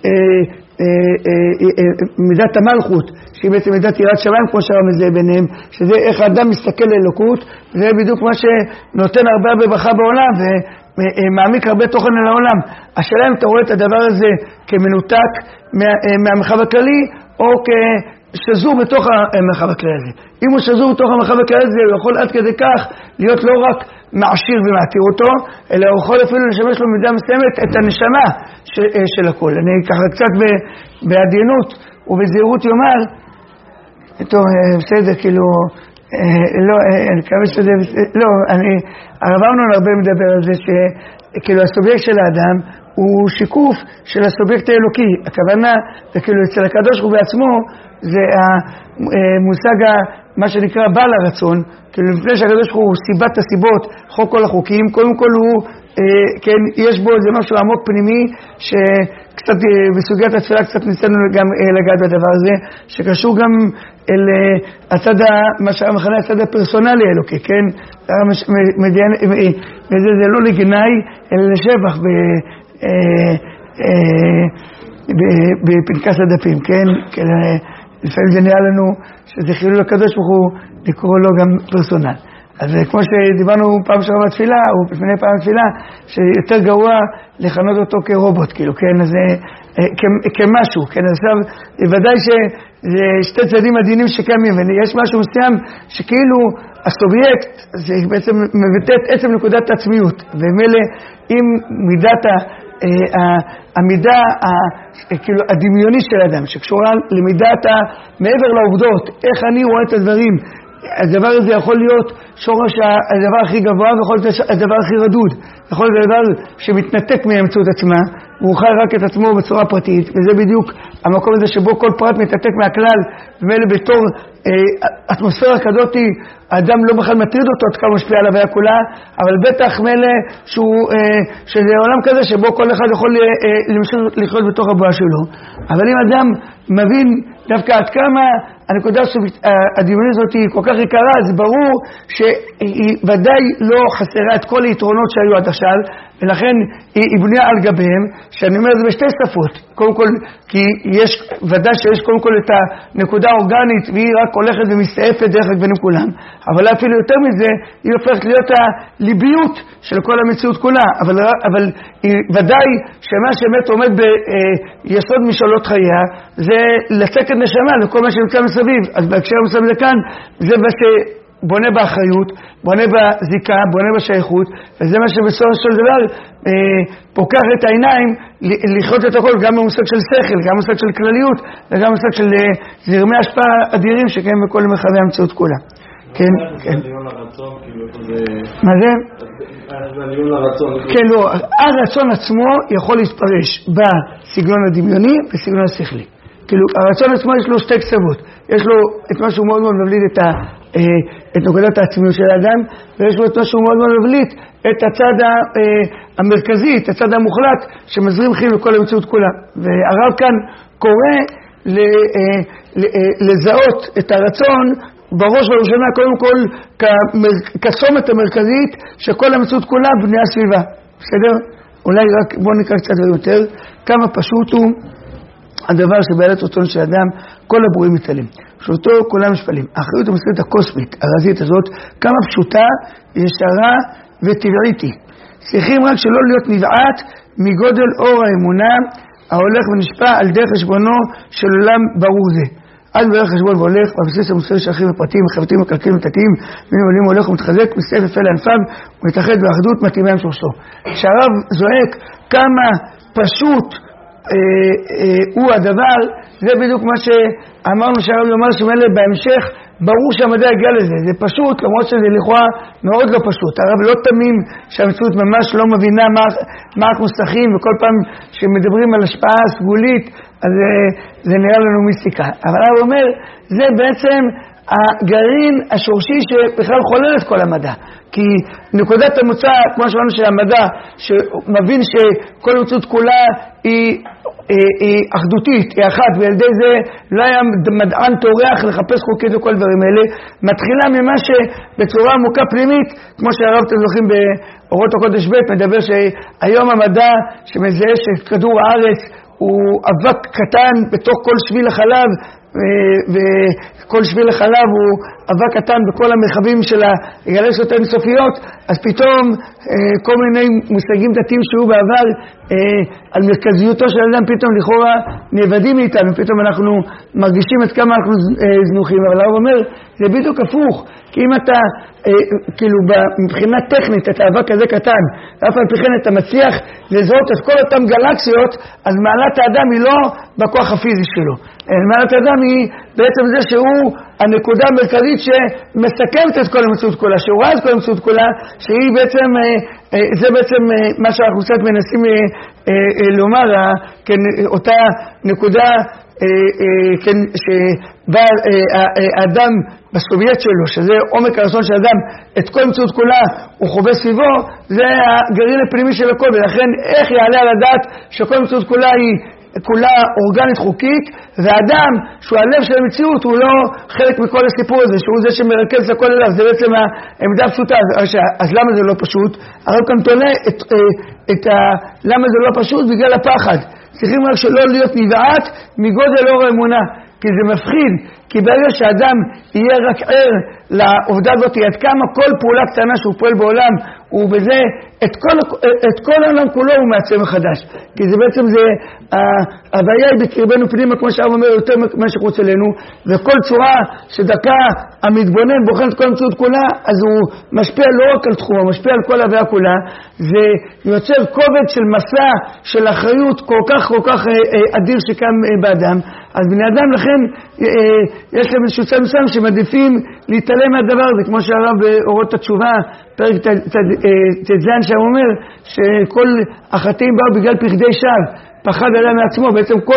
Speaker 1: מידת המלכות, שהיא בעצם מידת יראת שמיים, כמו שהרמב"ם מזהה ביניהם, שזה איך האדם מסתכל לאלוקות, זה בדיוק מה שנותן הרבה ברכה בעולם, ומעמיק הרבה תוכן על העולם. השאלה אם אתה רואה את הדבר הזה כמנותק מהמרחב הכללי, או כשזור בתוך המרחב הכללי הזה. אם הוא שזור בתוך המרחב הכללי הזה, הוא יכול עד כדי כך להיות לא רק מעשיר ומעתיר אותו, אלא הוא יכול אפילו לשמש לו מידה מסוימת את הנשמה של הכל. אני ככה קצת בעדינות ובזהירות יאמר, טוב, בסדר, כאילו, לא, אני מקווה שזה, לא, הרב אמנון הרבה מדבר על זה שכאילו הסובייקט של האדם הוא שיקוף של הסובייקט האלוקי. הכוונה, וכאילו אצל הקדוש הוא בעצמו, זה המושג מה שנקרא בעל הרצון, כאילו לפני שהקדוש ברוך הוא סיבת הסיבות, חוק כל החוקים, קודם כל הוא, כן, יש בו איזה משהו עמוק פנימי, שקצת בסוגיית התפילה קצת ניסינו גם לגעת בדבר הזה, שקשור גם אל הצד, מה שהמכנה הצד הפרסונלי האלוקי, כן? זה לא לגנאי, אלא לשבח בפנקס הדפים, כן? לפעמים זה נראה לנו שזה חילול הקדוש ברוך הוא לקרוא לו גם פרסונל. אז כמו שדיברנו פעם שעברה בתפילה, או לפני פעם בתפילה, שיותר גרוע לכנות אותו כרובוט, כאילו, כן? אז כמשהו, כן? אז עכשיו, ודאי שזה שתי צדדים עדינים שקיימים, ויש משהו מסוים שכאילו הסובייקט, זה בעצם מבטא את עצם נקודת העצמיות, ומילא עם מידת המידה כאילו הדמיונית של האדם, שקשורה למידת מעבר לעובדות, איך אני רואה את הדברים. הדבר הזה יכול להיות שורש הדבר הכי גבוה, ויכול להיות הדבר הכי רדוד, יכול להיות הדבר שמתנתק מהמציאות עצמה, והוא חי רק את עצמו בצורה פרטית, וזה בדיוק המקום הזה שבו כל פרט מתנתק מהכלל, ומילא בתור אטמוספירה כזאת, האדם לא בכלל מטריד אותו עד כמה משפיע על ההוויה כולה, אבל בטח מילא שזה עולם כזה שבו כל אחד יכול למשל לחיות בתוך הבועה שלו. אבל אם אדם מבין דווקא עד כמה הנקודה הדמיונית הזאת היא כל כך יקרה, אז ברור שהיא ודאי לא חסרה את כל היתרונות שהיו עד עכשיו, ולכן היא בנויה על גביהם, שאני אומר את זה בשתי שפות. קודם כל, כי יש ודאי שיש קודם כל את הנקודה האורגנית, והיא רק הולכת ומסתעפת דרך הגבנים כולם, אבל אפילו יותר מזה, היא הופכת להיות הליביות של כל המציאות כולה, אבל היא ודאי שמה שבאמת עומד ביסוד משאלות חייה, זה לצקת נשמה לכל מה שנמצא מסביב. אז בהקשר מסביב לכאן, זה מה שבונה באחריות, בונה בזיקה, בונה בשייכות, וזה מה שבסופו של דבר פוקח את העיניים לחיות את הכל, גם במושג של שכל, גם במושג של כלליות, וגם במושג של זרמי השפעה אדירים שקיים בכל מרחבי המציאות כולה. כן, כן. מה זה? כן, לא, הרצון עצמו יכול להתפרש בסגנון הדמיוני ובסגנון השכלי. כאילו, הרצון עצמו יש לו שתי קצוות. יש לו את משהו מאוד מאוד מבליט את נקודת העצמיות של האדם, ויש לו את משהו מאוד מאוד מבליט את הצד המרכזי, את הצד המוחלט, שמזרים חיים לכל המציאות כולה. והרב כאן קורא לזהות את הרצון בראש ובראשונה קודם כל כצומת המרכזית שכל המציאות כולה בנויה סביבה. בסדר? אולי רק בואו נקרא קצת יותר. כמה פשוט הוא הדבר שבעלת רצון של אדם, כל הברואים מתעלים. פשוטו כולם משפלים. האחריות המסגרת הקוסמית, הרזית הזאת, כמה פשוטה, ישרה וטבעית היא. צריכים רק שלא להיות נבעט מגודל אור האמונה, ההולך ונשפע על דרך חשבונו של עולם ברור זה. אז בערך חשבון והולך, בבסיס המוסר של אחים הפרטיים, החברתיים, הקלקלים, התתיים, מן עולים הולך ומתחזק, מסתעף יפה לענפיו, ומתאחד באחדות מתאימה עם שורשו. כשהרב זועק כמה פשוט הוא הדבר, זה בדיוק מה שאמרנו שהרב יאמר שמאלה בהמשך, ברור שהמדע יגיע לזה, זה פשוט, למרות שזה לכאורה מאוד לא פשוט. הרב לא תמים שהמציאות ממש לא מבינה מה אנחנו שחים, וכל פעם שמדברים על השפעה סגולית, אז זה נראה לנו מיסטיקה. אבל הרב אומר, זה בעצם הגרעין השורשי שבכלל חולל את כל המדע. כי נקודת המוצא, כמו שאמרנו של המדע, שמבין שכל המציאות כולה היא אחדותית, היא אחת, ועל ידי זה לא היה מדען טורח לחפש חוקית וכל דברים האלה, מתחילה ממה שבצורה עמוקה פנימית, כמו שהרב אתם זוכרים באורות הקודש ב' מדבר שהיום המדע שמזהה שכדור הארץ הוא אבק קטן בתוך כל שביל החלב, וכל שביל החלב הוא אבק קטן בכל המרחבים של הגלקסיות האינסופיות, אז פתאום כל מיני מושגים דתיים שהיו בעבר על מרכזיותו של האדם פתאום לכאורה נאבדים מאיתם, ופתאום אנחנו מרגישים עד כמה אנחנו זנוחים. אבל הרב אומר, זה בדיוק הפוך, כי אם אתה כאילו מבחינה טכנית את האבק הזה קטן, ואף על פי כן אתה מצליח לזהות את כל אותם גלקסיות, אז מעלת האדם היא לא בכוח הפיזי שלו, מעלת האדם היא בעצם זה שהוא הנקודה המרכזית שמסכמת את כל המציאות כולה, שרואה את כל המציאות כולה, שהיא בעצם, זה בעצם מה שאנחנו קצת מנסים לומר, אותה נקודה שבה האדם בסוביית שלו, שזה עומק הרצון של האדם, את כל המציאות כולה הוא חווה סביבו, זה הגרעין הפנימי של הכל, ולכן איך יעלה על הדעת שכל המציאות כולה היא כולה אורגנית חוקית, והאדם שהוא הלב של המציאות הוא לא חלק מכל הסיפור הזה, שהוא זה שמרכז הכל אליו, זה בעצם העמדה הפשוטה. אז למה זה לא פשוט? הרב כאן תולה למה זה לא פשוט? בגלל הפחד. צריכים רק שלא להיות נבעט מגודל אור האמונה, כי זה מפחיד, כי ברגע שאדם יהיה רק ער לעובדה הזאת, עד כמה כל פעולה קטנה שהוא פועל בעולם, ובזה את כל העולם כולו הוא מעצם מחדש. כי זה בעצם, הבעיה היא בקרבנו פנימה, כמו שהרב אומר, יותר מה שחוץ אלינו, וכל צורה שדקה המתבונן בוחן את כל המציאות כולה, אז הוא משפיע לא רק על תחום, הוא משפיע על כל ההוויה כולה, זה יוצר כובד של מסע, של אחריות כל כך אדיר שקם באדם. אז בני אדם לכן יש להם איזשהו צד מסוים שמעדיפים להתעלם מהדבר הזה, כמו שהרב באורות התשובה, פרק תזן שם אומר, שכל החטאים באו בגלל פחדי שווא, פחד אדם מעצמו, בעצם כל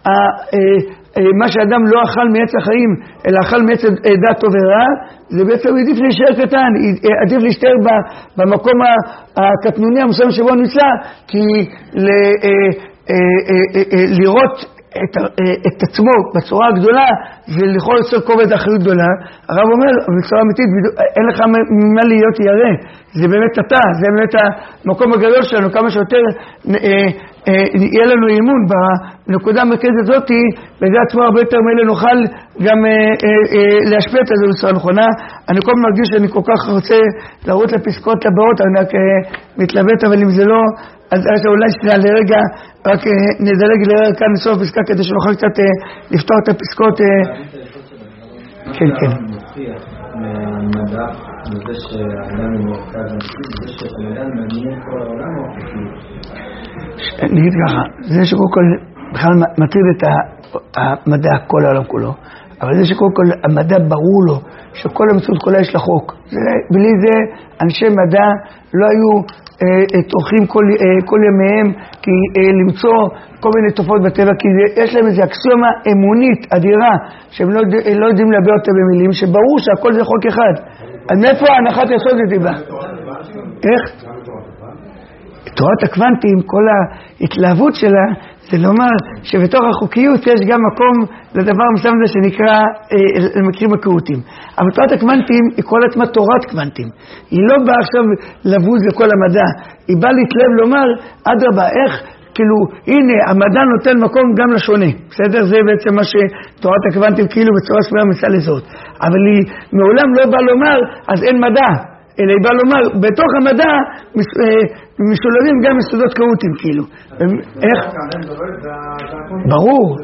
Speaker 1: מה שאדם לא אכל מעץ החיים, אלא אכל מעץ דת טוב ורע, זה בעצם עדיף להישאר קטן, עדיף להשתאר במקום הקטנוני המסוים שבו נמצא, כי לראות את עצמו בצורה הגדולה, זה יכול ליצור כובד אחריות גדולה. הרב אומר, בצורה אמיתית, אין לך ממה להיות ירא, זה באמת אתה, זה באמת המקום הגדול שלנו, כמה שיותר יהיה לנו אימון בנקודה המרכזית הזאת, בזה עצמו הרבה יותר מלא נוכל גם להשפיע את זה בצורה נכונה. אני כל מרגיש שאני כל כך רוצה לרוץ לפסקות הבאות, אני רק מתלבט, אבל אם זה לא, אז אולי שנייה לרגע, רק נדלג לרגע כאן לסוף פסקה, כדי שנוכל קצת לפתור את הפסקות. כן, כן.
Speaker 3: מהמדע, מזה שהאדם הוא מורכז, מזה שהאדם מעניין כל העולם או חוקי?
Speaker 1: נגיד ככה, זה שקודם כל בכלל מטריד את המדע כל העולם כולו, אבל זה שקודם כל המדע ברור לו שכל המציאות כולה יש לה חוק. בלי זה אנשי מדע לא היו תורכים כל ימיהם כי למצוא כל מיני תופעות בטבע, כי יש להם איזו אקסיומה אמונית אדירה שהם לא יודעים להביע אותה במילים, שברור שהכל זה חוק אחד. אז מאיפה ההנחת יסוד זה בא? איך? תורת הקוונטים, כל ההתלהבות שלה, זה לומר שבתוך החוקיות יש גם מקום לדבר מסוים הזה שנקרא למקרים הקהותיים. אבל תורת הקוונטים היא כל עצמה תורת קוונטים. היא לא באה עכשיו לבוז לכל המדע. היא באה להתלהב לומר, אדרבה, איך, כאילו, הנה, המדע נותן מקום גם לשונה. בסדר? זה בעצם מה שתורת הקוונטים כאילו בצורה סבירה מסע לזאת. אבל היא מעולם לא באה לומר, אז אין מדע. אלא היא באה לומר, בתוך המדע משולבים גם יסודות קהותיים, כאילו. איך? ברור.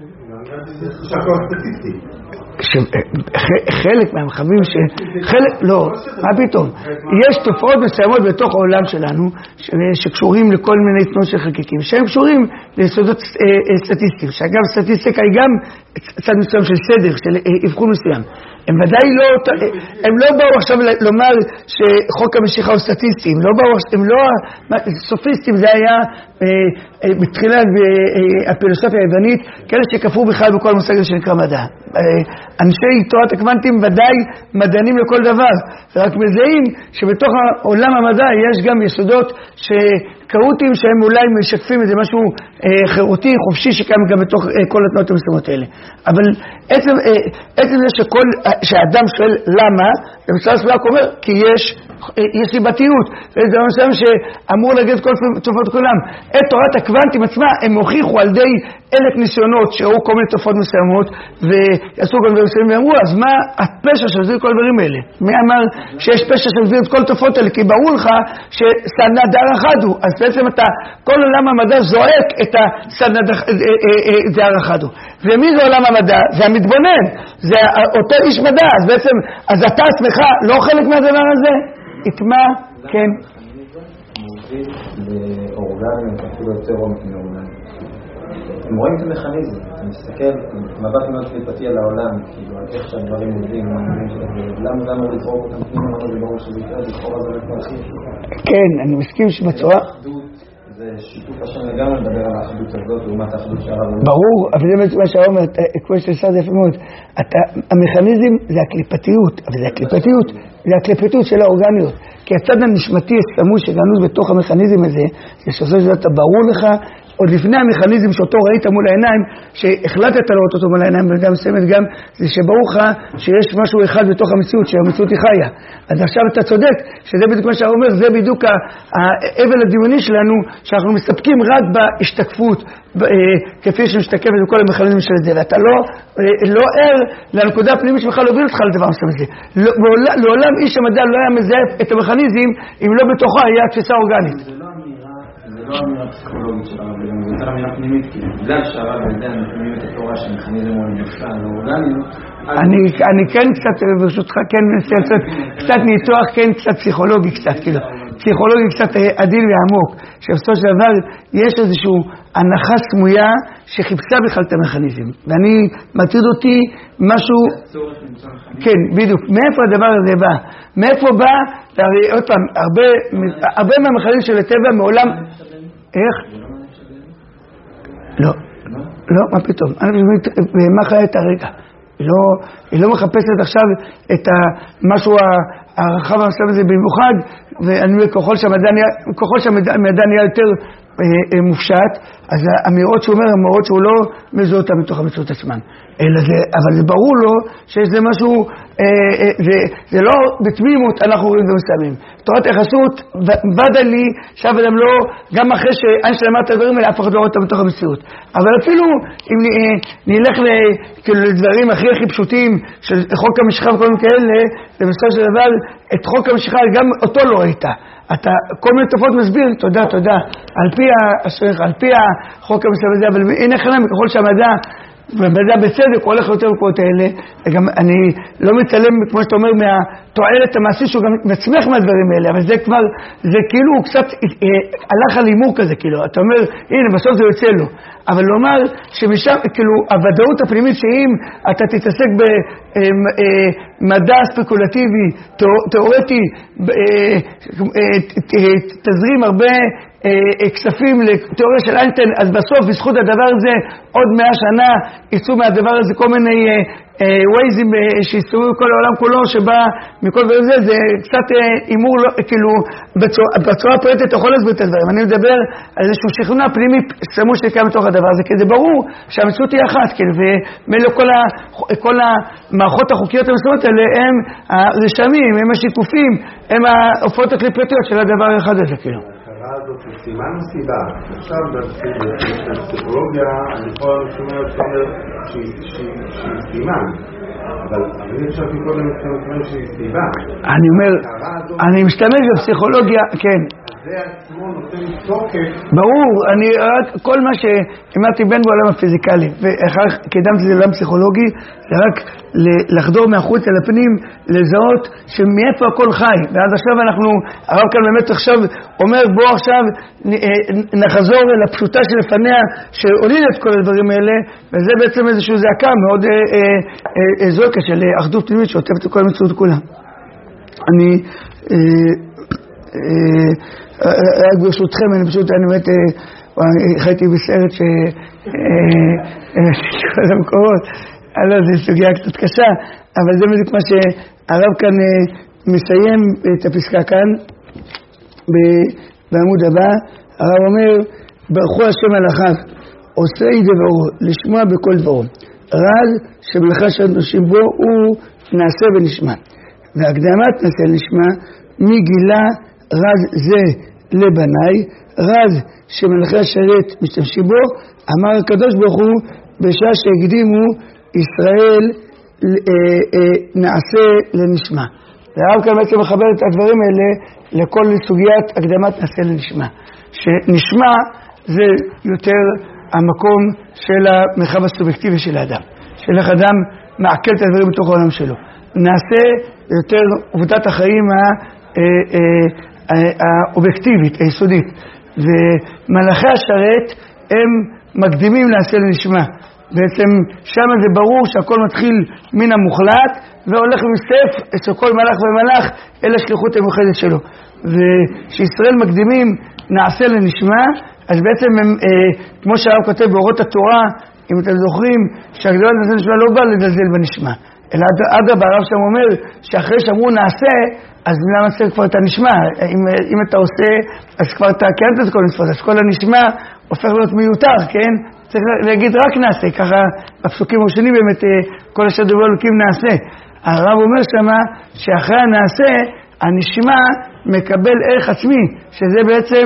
Speaker 1: חלק מהמחבים לא, מה פתאום? יש תופעות מסוימות בתוך העולם שלנו שקשורים לכל מיני תנועות של חלקיקים, שהם קשורים ליסודות סטטיסטיים, שאגב סטטיסטיקה היא גם צד מסוים של סדר, של אבחון מסוים. הם ודאי לא, הם לא באו עכשיו לומר שחוק המשיכה הוא סטטיסטי, הם לא סופיסטים, זה היה בתחילת הפילוסופיה היוונית, כאלה שכפרו בכלל בכל המושג הזה שנקרא מדע. אנשי תורת הקוונטים ודאי מדענים לכל דבר, ורק מזהים שבתוך עולם המדע יש גם יסודות קהותיים שהם אולי משקפים איזה משהו חירותי, חופשי, שקיים גם בתוך כל התנועות המסוימות האלה. אבל עצם זה שהאדם שואל למה, במצב הסביבה אומר כי יש סיבתיות, וזה מסוים שאמור להגיד כל תופעות כולם. את תורת הקוונטים עצמה הם הוכיחו על די 1,000 ניסיונות שראו כל מיני תופעות מסוימות ויעשו כל מיני מסוימים ואמרו, אז מה הפשע של כל הדברים האלה? מי אמר שיש פשע של את כל התופעות האלה? כי ברור לך שסנא דר אחד הוא, אז בעצם כל עולם המדע זועק את הסנא דר אחד הוא. ומי זה עולם המדע? זה המתבונן, זה אותו איש מדע, אז בעצם, אז אתה עצמך לא חלק מהדבר הזה? התמה, כן.
Speaker 3: מוביל לאורגנים, אפילו יותר מאורגנים. אתם רואים את המכניזם, אתה מסתכל, מבט מאוד קליפתי על העולם, כאילו, על איך שהדברים עובדים, למה הוא לזרוק אותם פנימה, למה זה ברור שזה יקרה, לכאורה זה רק מרחיב.
Speaker 1: כן, אני מסכים שבצורה...
Speaker 3: זה שיתוף השם לגמרי לדבר על האחדות הזאת, לעומת האחדות שהרב...
Speaker 1: ברור, אבל זה מה שהרב אומר, כמו שתעשה זה יפה מאוד. המכניזם זה הקליפתיות, אבל זה הקליפתיות של האורגניות. כי הצד הנשמתי הסמוי שגנוז בתוך המכניזם הזה, ששעושה שאתה ברור לך, עוד לפני המכניזם שאותו ראית מול העיניים, שהחלטת לראות אותו מול העיניים, וגם מסיימת גם, זה שברור לך שיש משהו אחד בתוך המציאות, שהמציאות היא חיה. אז עכשיו אתה צודק, שזה בדיוק מה שאתה אומר, זה בדיוק האבל הדיוני שלנו, שאנחנו מסתפקים רק בהשתקפות, כפי שמשתקפת בכל המכניזם של זה, ואתה לא ער לנקודה הפנימית שלך להוביל אותך לדבר מסוים הזה. לעולם איש המדע לא היה מזהה את המכניזם, אם לא בתוכה היה תפיסה אורגנית.
Speaker 3: זה לא אמירה פסיכולוגית של הרב, זה יותר אמירה פנימית, כי בגלל שהרב יודע מפנימית את התורה שמכניזם הוא נפסל ואורגניות.
Speaker 1: אני כן קצת, ברשותך, כן מנסה קצת ניתוח, כן קצת פסיכולוגי קצת, כאילו, פסיכולוגי קצת עדין ועמוק, שבסופו של דבר יש איזושהי הנחה סמויה שחיפשה בכלל את המכניזם, ואני מטריד אותי משהו, כן, בדיוק, מאיפה הדבר הזה בא? מאיפה בא, עוד פעם, הרבה מהמכניזם של הטבע מעולם, איך? לא, מה פתאום? מה חיה את הרגע? היא לא מחפשת עכשיו את משהו הרחב המסוים הזה במיוחד, ואני אומר, ככל שהמדע נהיה יותר מופשט, אז האמירות שהוא אומר, האמירות שהוא לא מזוהה אותה מתוך המציאות עצמן. אבל זה ברור לו שיש זה משהו, זה לא בתמימות, אנחנו רואים ומסתמים. תורת היחסות, בדה לי, שאדם לא, גם אחרי שאיינשטיין אמר את הדברים האלה, אף אחד לא רואה אותם בתוך המציאות. אבל אפילו אם נלך לדברים הכי פשוטים, של חוק המשיכה וכל מיני כאלה, זה בסופו של דבר, את חוק המשיכה, גם אותו לא ראית. אתה כל מיני תופעות מסביר, תודה, על פי החוק המשיכה וזה, אבל הנה חלם, ככל שהמדע, ובזה בצדק הולך יותר בקורות האלה, וגם אני לא מתעלם, כמו שאתה אומר, מהתועלת המעשית שהוא גם מצמיח מהדברים האלה, אבל זה כבר, זה כאילו הוא קצת הלך על אימור כזה, כאילו, אתה אומר, הנה, בסוף זה יוצא לו, אבל לומר שמשם, כאילו, הוודאות הפנימית שאם אתה תתעסק במדע ספקולטיבי, תיאורטי, תזרים הרבה כספים לתיאוריה של איינשטיין, אז בסוף, בזכות הדבר הזה, עוד 100 שנה יצאו מהדבר הזה כל מיני ווייזים שיסתובבו בכל העולם כולו, שבא מכל דבר זה, זה קצת אימור, כאילו, בצורה פרטית אתה יכול להסביר את הדברים. אני מדבר על איזשהו שכנוע פנימי סמוי שקיים בתוך הדבר הזה, כי זה ברור שהמציאות היא אחת, כאילו, ומלא כל המערכות החוקיות המסוימות האלה הם הרשמים, הם השיקופים, הם ההופעות הקליפתיות של הדבר האחד הזה, כאילו.
Speaker 2: הזאת סימן או סיבה? עכשיו בפסיכולוגיה אני יכול לשמוע שהיא סימן, אבל אני חשבתי קודם שהיא סיבה.
Speaker 1: אני אומר, אני משתמש בפסיכולוגיה, כן.
Speaker 2: זה עצמו נותן תוקף.
Speaker 1: ברור, אני רק כל מה שאמרתי בין בעולם הפיזיקלי ואחר קדמתי זה לעולם פסיכולוגי, זה רק לחדור מהחוץ אל הפנים, לזהות שמאיפה הכל חי. ואז עכשיו הרב כאן באמת עכשיו אומר, בוא עכשיו נחזור אל הפשוטה שלפניה שהוליד את כל הדברים האלה, וזה בעצם איזשהו זעקה מאוד זועקה של אחדות פנימית שעוטפת את כל המציאות כולה. אני רק ברשותכם, אני באמת חייתי בסרט כל המקורות, זו סוגיה קצת קשה, אבל זה בדיוק מה שהרב כאן מסיים את הפסקה כאן בעמוד הבא. הרב אומר, ברכו השם מלאכיו, עושי דברו, לשמוע בכל דברו, רז שמלאכה שנושים בו הוא נעשה ונשמע, והקדמת נעשה ונשמע מגילה רז זה לבניי, רז שמלאכי השרת משתמשים בו, אמר הקדוש ברוך הוא בשעה שהקדימו ישראל נעשה לנשמע. והרב כאן בעצם מחבר את הדברים האלה לכל סוגיית הקדמת נעשה לנשמע, שנשמע זה יותר המקום של המרחב הסובייקטיבי של האדם, של איך אדם מעכל את הדברים בתוך העולם שלו. נעשה יותר עובדת החיים האובייקטיבית, היסודית. ומלאכי השרת הם מקדימים נעשה לנשמע. בעצם שם זה ברור שהכל מתחיל מן המוחלט והולך ומסתף אצל כל מלאך ומלאך אל השליחות המיוחדת שלו. ושישראל מקדימים נעשה לנשמע, אז בעצם הם, כמו שהרב כותב באורות התורה, אם אתם זוכרים, שהגדולת נעשה לנשמע לא בא לזלזל בנשמע, אלא אדרבה, הרב שם אומר שאחרי שאמרו נעשה, אז למה צריך כבר את הנשמע? אם אתה עושה, אז כבר אתה קיימת את כל מצוות, אז כל הנשמע הופך להיות מיותר, כן? צריך להגיד רק נעשה, ככה בפסוקים הראשונים באמת כל אשר דבר אלוקים נעשה. הרב אומר שמה שאחרי הנעשה, הנשמע מקבל ערך עצמי, שזה בעצם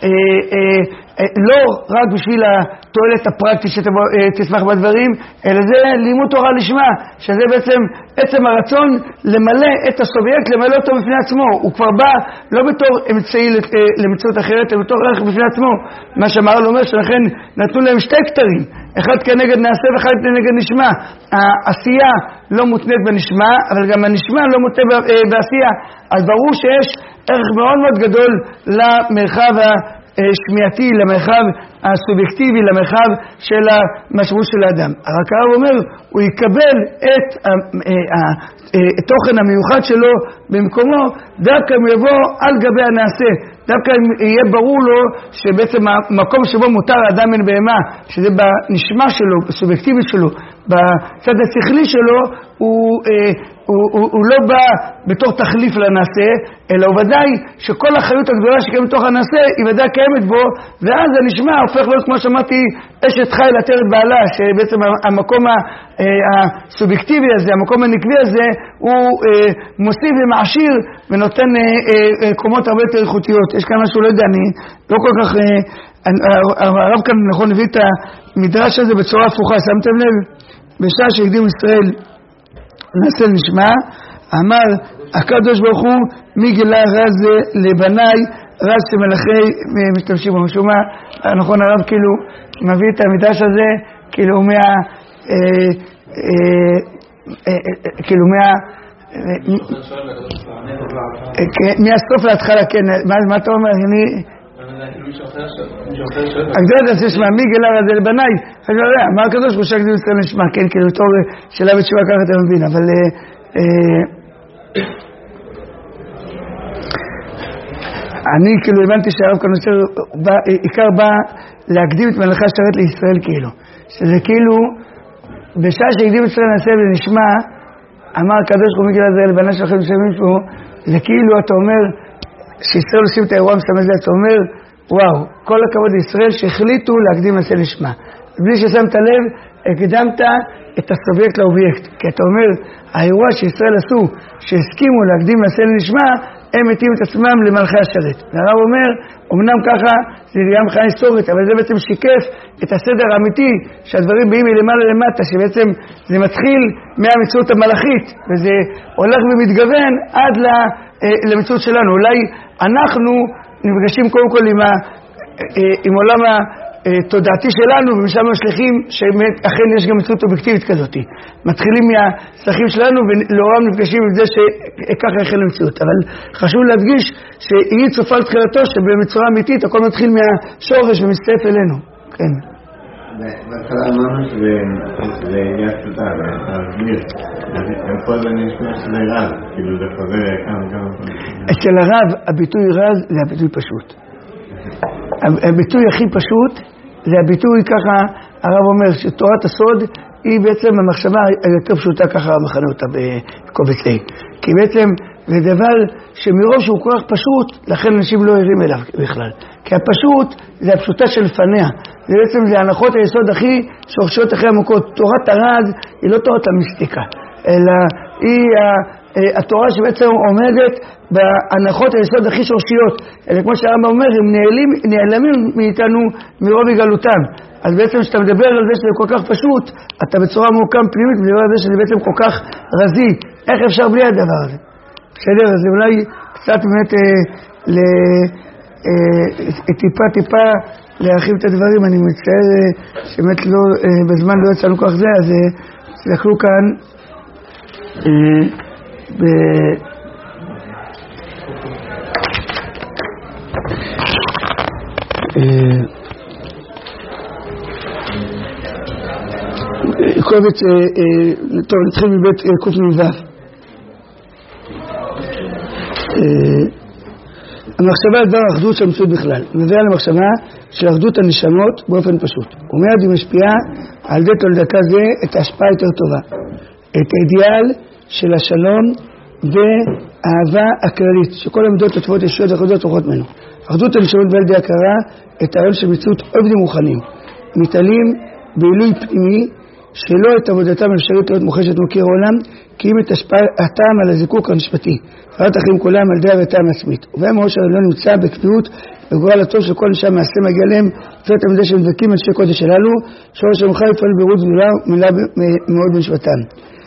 Speaker 1: לא רק בשביל התועלת הפרקטית שתצמח בדברים, אלא זה לימוד תורה לשמה, שזה בעצם עצם הרצון למלא את הסובייקט, למלא אותו בפני עצמו. הוא כבר בא לא בתור אמצעי למציאות אחרת, אלא בתור ערך בפני עצמו. מה שהמהר"ל אומר שלכן נתנו להם שתי כתרים, אחד כנגד נעשה ואחד כנגד נשמע. העשייה לא מותנית בנשמע, אבל גם הנשמע לא מותנה בעשייה. אז ברור שיש ערך מאוד מאוד גדול למרחב השמיעתי, למרחב הסובייקטיבי, למרחב של המשמעות של האדם. רק הרב אומר, הוא יקבל את התוכן המיוחד שלו במקומו, דווקא אם יבוא על גבי הנעשה, דווקא אם יהיה ברור לו שבעצם המקום שבו מותר האדם מן בהמה, שזה בנשמה שלו, בסובייקטיבית שלו, בצד השכלי שלו, הוא לא בא בתור תחליף לנעשה, אלא הוא ודאי שכל החיות הגדולה שקיימת בתוך הנעשה, היא ודאי קיימת בו, ואז הנשמע הופך להיות, כמו שאמרתי, אשת חי לתרת בעלה, שבעצם המקום הסובייקטיבי הזה, המקום הנקבי הזה, הוא מוסיף ומעשיר ונותן קומות הרבה יותר איכותיות. יש כאן משהו, לא יודע, אני לא כל כך, הרב כאן נכון הביא את המדרש הזה בצורה הפוכה, שמתם לב? בשעה שהקדים ישראל נעשה נשמע, אמר הקדוש ברוך הוא מי גילה רז לבניי, רז שמלאכי משתמשים בו. משום מה, נכון, הרב כאילו מביא את המדרש הזה כאילו מהסוף להתחלה, כן. מה אתה אומר? הגדולת הזה שמה מי גילה רז לבניי, אני לא יודע, מה הקדוש ברוך הוא שהקדים ישראל נשמע, כן, כאילו תור שאלה בתשובה ככה אתה מבין, אבל אני כאילו הבנתי שהרב כאן עיקר בא להקדים את מלאכי השרת לישראל, כאילו שזה כאילו בשעה שהקדים את ישראל נעשה ונשמע, אמר הקדוש ברוך הוא מי גילה רז לבניי שלכם משלמים פה, זה כאילו אתה אומר שישראל עושים את האירוע מסתמד זה, אתה אומר וואו, כל הכבוד לישראל שהחליטו להקדים נעשה נשמע. בלי ששמת לב, הקדמת את הסובייקט לאובייקט. כי אתה אומר, האירוע שישראל עשו, שהסכימו להקדים נעשה נשמע, הם מתאים את עצמם למלכי השרת. והרב אומר, אמנם ככה זה גם מבחינה היסטורית, אבל זה בעצם שיקף את הסדר האמיתי, שהדברים באים מלמעלה למטה, שבעצם זה מתחיל מהמציאות המלאכית, וזה הולך ומתגוון עד למציאות שלנו. אולי אנחנו נפגשים קודם כל עם עולם התודעתי שלנו, ומשם משליחים שאכן יש גם מציאות אובייקטיבית כזאת. מתחילים מהצרכים שלנו ולאורם נפגשים עם זה שככה החל למציאות. אבל חשוב להדגיש שהיא צופה לתחילתו שבמצורה אמיתית הכל מתחיל מהשורש ומסתף אלינו. כן.
Speaker 2: בהתחלה אמרנו שזה יהיה פשוטה, להסביר. איפה זה נשמע שזה רז? כאילו זה חוזר כמה פעמים.
Speaker 1: אצל הרב הביטוי רז זה הביטוי פשוט. הביטוי הכי פשוט זה הביטוי ככה, הרב אומר שתורת הסוד היא בעצם המחשבה היותר פשוטה, ככה מכנה אותה בקובץ A. כי בעצם זה דבר שמרוב שהוא כל כך פשוט, לכן אנשים לא ערים אליו בכלל. כי הפשוט זה הפשוטה של לפניה. זה בעצם זה הנחות היסוד הכי שורשיות הכי עמוקות. תורת הרז היא לא תורת המיסטיקה, אלא היא התורה שבעצם עומדת בהנחות היסוד הכי שורשיות. אלא כמו שהרמב"ם אומר, הם נעלמים מאיתנו מרוב גלותם. אז בעצם כשאתה מדבר על זה שזה כל כך פשוט, אתה בצורה מעוקם פנימית מדבר על זה שזה בעצם כל כך רזי. איך אפשר בלי הדבר הזה? בסדר, אז אולי קצת באמת טיפה להרחיב את הדברים. אני מצטער שבאמת לא, בזמן לא יצאנו כך זה, אז תסתכלו כאן קובץ, טוב, נתחיל מבית קנ"ו. המחשבה על דבר האחדות של המציאות בכלל, מביאה למחשבה של אחדות הנשמות באופן פשוט. ומייד היא משפיעה על ידי תולדתה זה את ההשפעה יותר טובה, את האידיאל של השלום והאהבה הכללית, שכל המידות הטובות ישויות ואחדות רוחות ממנו. אחדות הנשמות בא לידי הכרה את הרעיון של מציאות עובדים מוכנים, מתעלים בעילוי פנימי שלא את עבודתם אפשרית להיות מוחשת מכיר העולם, כי אם את השפעתם על הזיקוק המשפטי, חרת אחים כולם על די הווייתם עצמית. ובהם העושר לא נמצא בקביעות בגורל הטוב של כל נשם מעשה מגיע להם, לפי תלמידי שמדבקים אנשי קודש שלנו, שורש המחה יפעל בירות גדולה ומלאה מאוד במשפטם.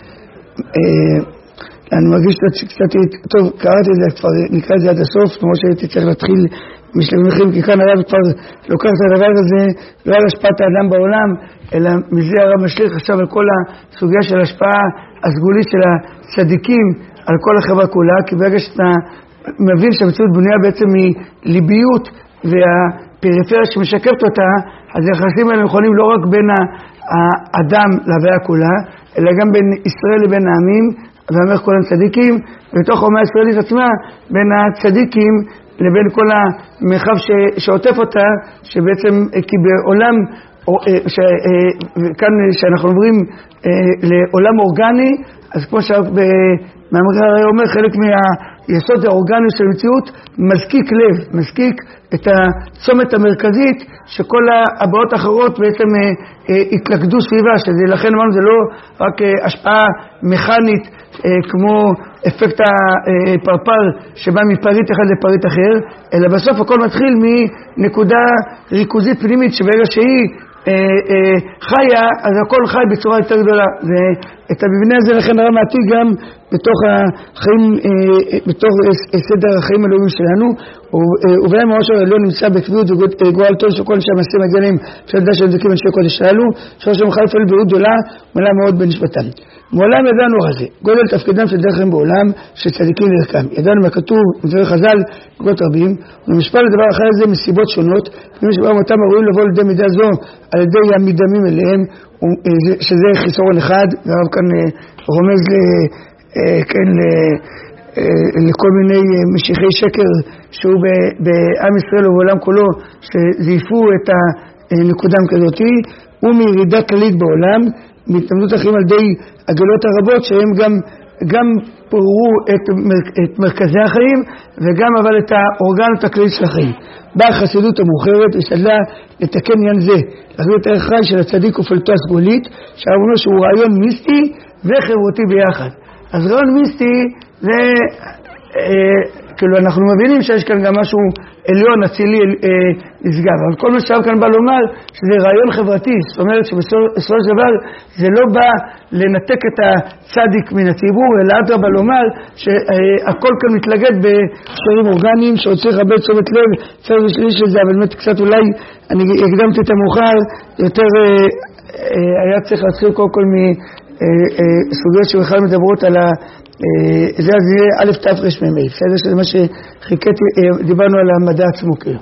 Speaker 1: אני מרגיש קצת, טוב, קראתי את זה כבר, נקרא את זה עד הסוף, כמו שהייתי צריך להתחיל משלבים אחרים, כי כאן הרב כבר לוקח את הדבר הזה, לא על השפעת האדם בעולם, אלא מזה הרב משליך עכשיו על כל הסוגיה של השפעה הסגולית של הצדיקים, על כל החברה כולה, כי ברגע שאתה מבין שהמציאות בנויה בעצם מליביות, והפריפריה שמשקפת אותה, אז היחסים האלה נכונים לא רק בין האדם להוויה כולה, אלא גם בין ישראל לבין העמים, ואומר כל הצדיקים, בתוך האומה הישראלית עצמה, בין הצדיקים לבין כל המרחב שעוטף אותה, שבעצם כי בעולם, כאן שאנחנו עוברים לעולם אורגני, אז כמו שהמאמר הרי אומר, חלק מהיסוד האורגני של המציאות, מזקיק לב, מזקיק את הצומת המרכזית, שכל הבאות האחרות בעצם התלכדו סביבה, שזה לכן אמרנו, זה לא רק השפעה מכנית, כמו אפקט הפרפר שבא מפריט אחד לפריט אחר, אלא בסוף הכל מתחיל מנקודה ריכוזית פנימית, שברגע שהיא חיה, אז הכל חי בצורה יותר גדולה. ואת המבנה הזה לכן הרב מעתיק גם בתוך החיים, בתוך סדר החיים הלאומיים שלנו, ובהם העושר העליון נמצא בקביעות וגורל טוב שכל אנשי המעשה מגיע להם שלדע שנזקים אנשי קודש שלנו, שעושר מוכן לפעול בעוד גדולה מלאה מאוד בנשמתם. מעולם ידענו הזה, גודל תפקידם של דרך חיים בעולם, שצדיקים דרכם. ידענו מה כתוב, מדברי חז"ל, גות רבים, ומשפע לדבר אחר הזה מסיבות שונות, כמי שבהם אותם הראויים לבוא לידי מידה זו, על ידי המדמים אליהם, שזה חיסרון אחד, והרב כאן רומז לכל מיני משיחי שקר, שהוא בעם ישראל ובעולם כולו, שזייפו את הנקודה כזאתי, ומירידה כללית בעולם, מהתנגדות אחרים על ידי הגלות הרבות, שהם גם פוררו את מרכזי החיים, וגם אבל את האורגנות הכללית של החיים. באה החסידות המאוחרת ושתדלה לתקן עניין זה, להגיד את הערך חי של הצדיק ופעולתו הסגולית, שהרב אומר שהוא רעיון מיסטי וחברותי ביחד. אז רעיון מיסטי זה, כאילו אנחנו מבינים שיש כאן גם משהו עליון, אצילי, נשגב. אבל כל מה שהרב כאן בא לומר, שזה רעיון חברתי. זאת אומרת שבסופו של דבר זה לא בא לנתק את הצדיק מן הציבור, אלא אדרבה לומר שהכל כאן מתלגד בקשרים אורגניים, שרוצה הרבה תשומת לב, צריך לשליש של זה, אבל באמת קצת אולי, אני הקדמתי את המאוחר, יותר היה צריך להתחיל קודם כל מסוגיות שבכלל מדברות על זה יהיה א' ת' ר' מ' ה', בסדר? שזה מה שחיכיתי, דיברנו על המדע עצמו כאילו.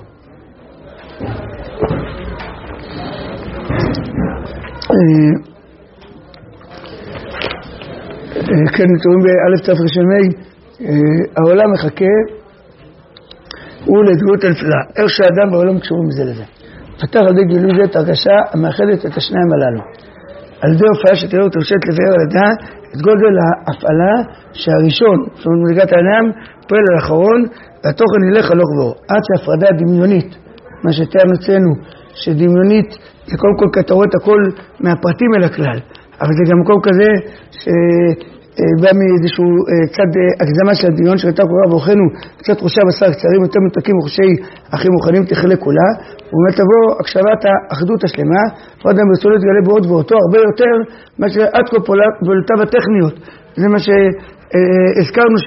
Speaker 1: כן, תראו בא' ת' ר' מ' ה', העולם מחכה, הוא לדמות הנפלאה, איך שהאדם בעולם קשורים מזה לזה. פתח על ידי גילוי זה את הרגשה המאחדת את השניים הללו. על ידי הופעה שתראו תרשת לבאר על ידה את גודל ההפעלה שהראשון, זאת אומרת מדרגת האדם, פועל על האחרון, והתוכן ילך הלוך בו, עד שההפרדה דמיונית, מה שתיארנו אצלנו, שדמיונית זה קודם כל כתרות הכל מהפרטים אל הכלל, אבל זה גם מקום כזה שבא מאיזשהו צד הגזמה של הדמיון שהייתה קורה באוכנו, קצת ראשי הבשר קצרים יותר מתקים וחושי הכי מוכנים תחלק כולה, ובאמת תבוא הקשבת האחדות השלמה, ועוד המרצון להתגלה בעוד ואותו הרבה יותר מה שעד כה פעולותיו הטכניות. זה מה שהזכרנו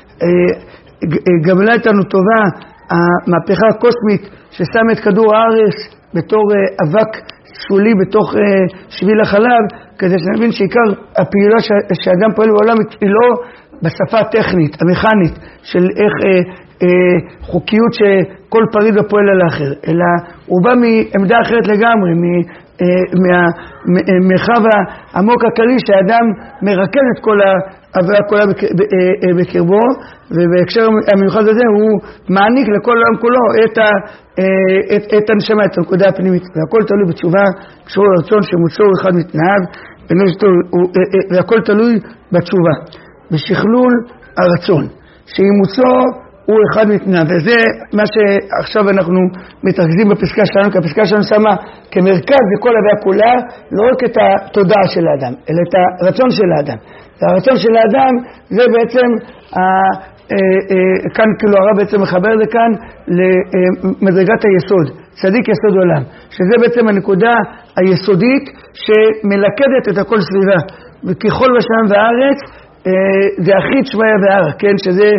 Speaker 1: שגמלה איתנו טובה המהפכה הקוסמית ששמה את כדור הארץ בתור אבק שולי בתוך שביל החלב, כדי שנבין שעיקר הפעילה שאדם פועל בעולם היא לא בשפה הטכנית, המכנית, של איך חוקיות שכל פריט פועל על האחר, אלא הוא בא מעמדה אחרת לגמרי, מהמרחב העמוק הכללי שהאדם מרכז את כל העבירה כולה בקרבו, ובהקשר המיוחד הזה הוא מעניק לכל העולם כולו את הנשמה, את הנקודה הפנימית, והכל תלוי בתשובה, קשור לרצון שמוצאו אחד מתנאיו, והכל תלוי בתשובה, בשכלול הרצון, שאימוצו הוא אחד מתנאיו, וזה מה שעכשיו אנחנו מתרכזים בפסקה שלנו, כי הפסקה שלנו שמה כמרכז לכל הוויה כולה, לא רק את התודעה של האדם, אלא את הרצון של האדם. והרצון של האדם זה בעצם, כאן כאילו הרב בעצם מחבר את זה כאן למדרגת היסוד, צדיק יסוד עולם, שזה בעצם הנקודה היסודית שמלכדת את הכל סביבה, וככל בשם וארץ, זה הכי תשמעיה והר, כן, שזה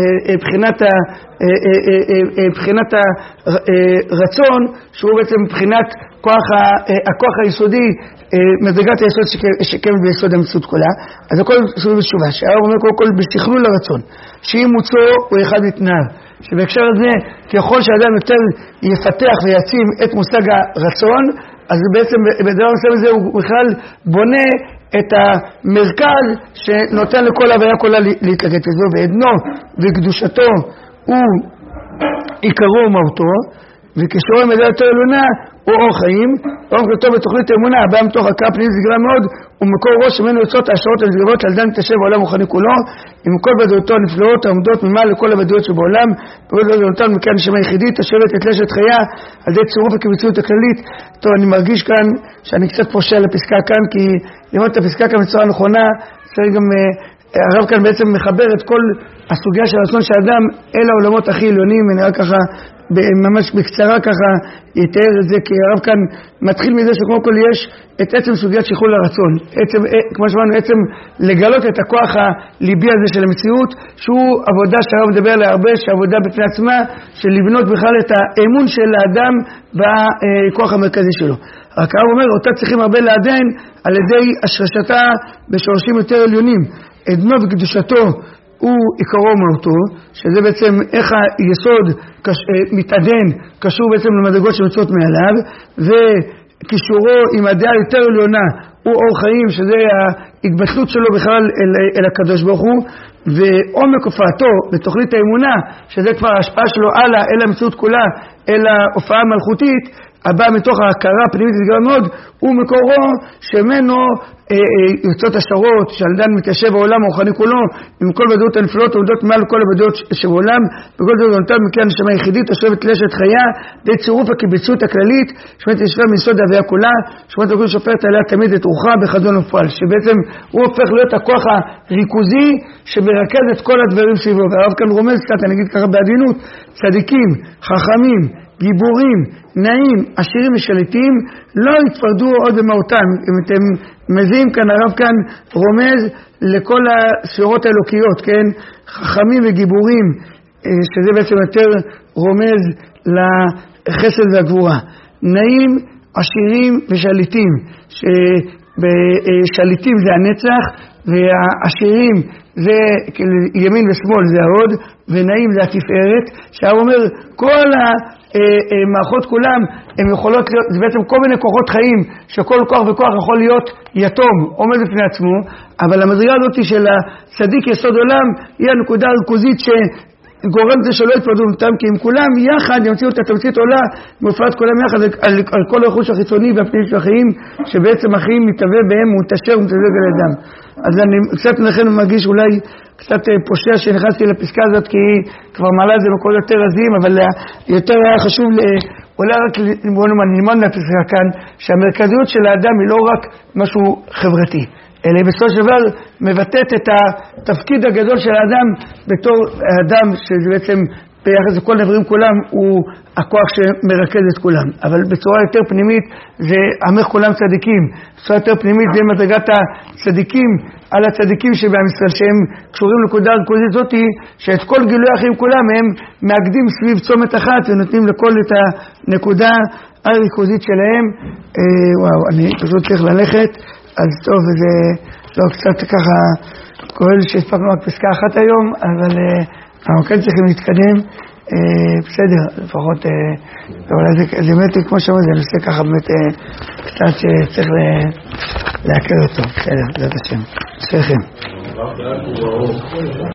Speaker 1: בחינת הרצון, שהוא בעצם מבחינת הכוח היסודי, מדרגת היסוד שקיימת ביסוד המציאות כולה. אז הכל סביב בתשובה, שהרב אומר קודם כל בשכלול הרצון, שאימוצו הוא אחד מתנאיו, שבהקשר הזה ככל שהאדם יותר יפתח ויעצים את מושג הרצון, אז בעצם בדבר מסוים הזה הוא בכלל בונה את המרכז שנותן לכל הוויה כולה להתלגת לזו, ועדנו וקדושתו הוא עיקרו ומהותו, וכשירו עם ידע יותר עליונה הוא אור חיים, אור כתוב בתוכנית האמונה, הבאה מתוך הקרא פנימית סגרה מאוד, ומקור ראש ממנו יוצאות ההשראות הנשגבות על דן מתיישב בעולם רוחני כולו, עם כל בדעותו הנפלאות העומדות ממעל לכל הבדעויות שבעולם, וכל בדעותן מכאן נשמה יחידית, תשבת את לשת חיה על ידי צירוף הקיבוציות הכללית. טוב, אני מרגיש כאן שאני קצת פושע לפסקה כאן, כי ללמוד את הפסקה כאן בצורה נכונה, צריך גם הרב כאן בעצם מחבר את כל הסוגיה של הרצון של האדם אל העולמות הכי עליונים, ואני רק ככה ממש בקצרה ככה יתאר את זה, כי הרב כאן מתחיל מזה שכמו כל יש את עצם סוגיית שכלול הרצון, כמו שאמרנו, עצם לגלות את הכוח הליבי הזה של המציאות, שהוא עבודה שהרב מדבר עליה הרבה, שעבודה בפני עצמה, של לבנות בכלל את האמון של האדם בכוח המרכזי שלו. רק הרב אומר, אותה צריכים הרבה לעדן על ידי השרשתה בשורשים יותר עליונים, עדנו וקדושתו הוא עיקרו ומהותו, שזה בעצם איך היסוד מתעדן, קשור בעצם למדרגות שמצאות מעליו, וקישורו עם הדעה יותר עליונה הוא אור חיים, שזה ההתבטלות שלו בכלל אל הקדוש ברוך הוא, ועומק הופעתו בתוכנית האמונה, שזה כבר ההשפעה שלו אל המציאות כולה, אל ההופעה המלכותית, הבא מתוך ההכרה הפנימית סגרה מאוד, הוא מקורו שמנו יוצאות השערות, שעלדן מתיישב העולם הרוחני כולו, עם כל בדעות הנפלאות עומדות מעל כל הבדעות שבעולם, וכל זאת נותן מכאן נשמה יחידית, תושבת לשת חיה, די צירוף הקיבוציות הכללית, שמת ישבה מיסוד ההוויה כולה, שמת הכל שופרת עליה תמיד את רוחה בחזון ופועל, שבעצם הוא הופך להיות הכוח הריכוזי שמרכז את כל הדברים סביבו, והרב כאן רומז קצת, אני אגיד ככה בעדינות, צדיקים, חכמים, גיבורים, נעים, עשירים ושליטים, לא יתפרדו עוד במהותם. אם אתם מזהים כאן, הרב כאן רומז לכל הספירות האלוקיות, כן? חכמים וגיבורים, שזה בעצם יותר רומז לחסד והגבורה. נעים, עשירים ושליטים, ששליטים זה הנצח, והעשירים זה ימין ושמאל זה ההוד, ונעים זה התפארת. שהרב אומר, כל המערכות כולם הם יכולות להיות, זה בעצם כל מיני כוחות חיים, שכל כוח וכוח יכול להיות יתום, עומד בפני עצמו, אבל המדרגה הזאת של הצדיק יסוד עולם היא הנקודה הריכוזית שגורמת זה שלא יתפרדו אותם, כי אם כולם יחד ימציאו את התמצית עולה, מופעת כולם יחד על כל הרכוש החיצוני והפנימי של החיים, שבעצם החיים מתהווה בהם, מותשר ומתהווה על ידם. אז אני קצת לכן מרגיש אולי קצת פושע שנכנסתי לפסקה הזאת, כי היא כבר מעלה את זה בכל יותר רזים, אבל יותר היה חשוב אולי רק ללמוד מהפסקה כאן, שהמרכזיות של האדם היא לא רק משהו חברתי, אלא בסופו של דבר מבטאת את התפקיד הגדול של האדם בתור האדם, שזה בעצם ביחס לכל דברים כולם הוא הכוח שמרכז את כולם. אבל בצורה יותר פנימית זה עמך כולם צדיקים. בצורה יותר פנימית זה מדרגת הצדיקים על הצדיקים שבעם ישראל, שהם קשורים לנקודה הריכוזית זאת, שאת כל גילוי החיים כולם הם מאגדים סביב צומת אחת ונותנים לכל את הנקודה הריכוזית שלהם. וואו, אני פשוט צריך ללכת, אז טוב, זה לא קצת ככה כולל שהספקנו רק פסקה אחת היום, אבל אנחנו כן צריכים להתקדם, בסדר, לפחות, אבל זה באמת כמו שאומר, זה נושא ככה באמת קצת שצריך להכיר אותו. בסדר, זאת השם. סליחים.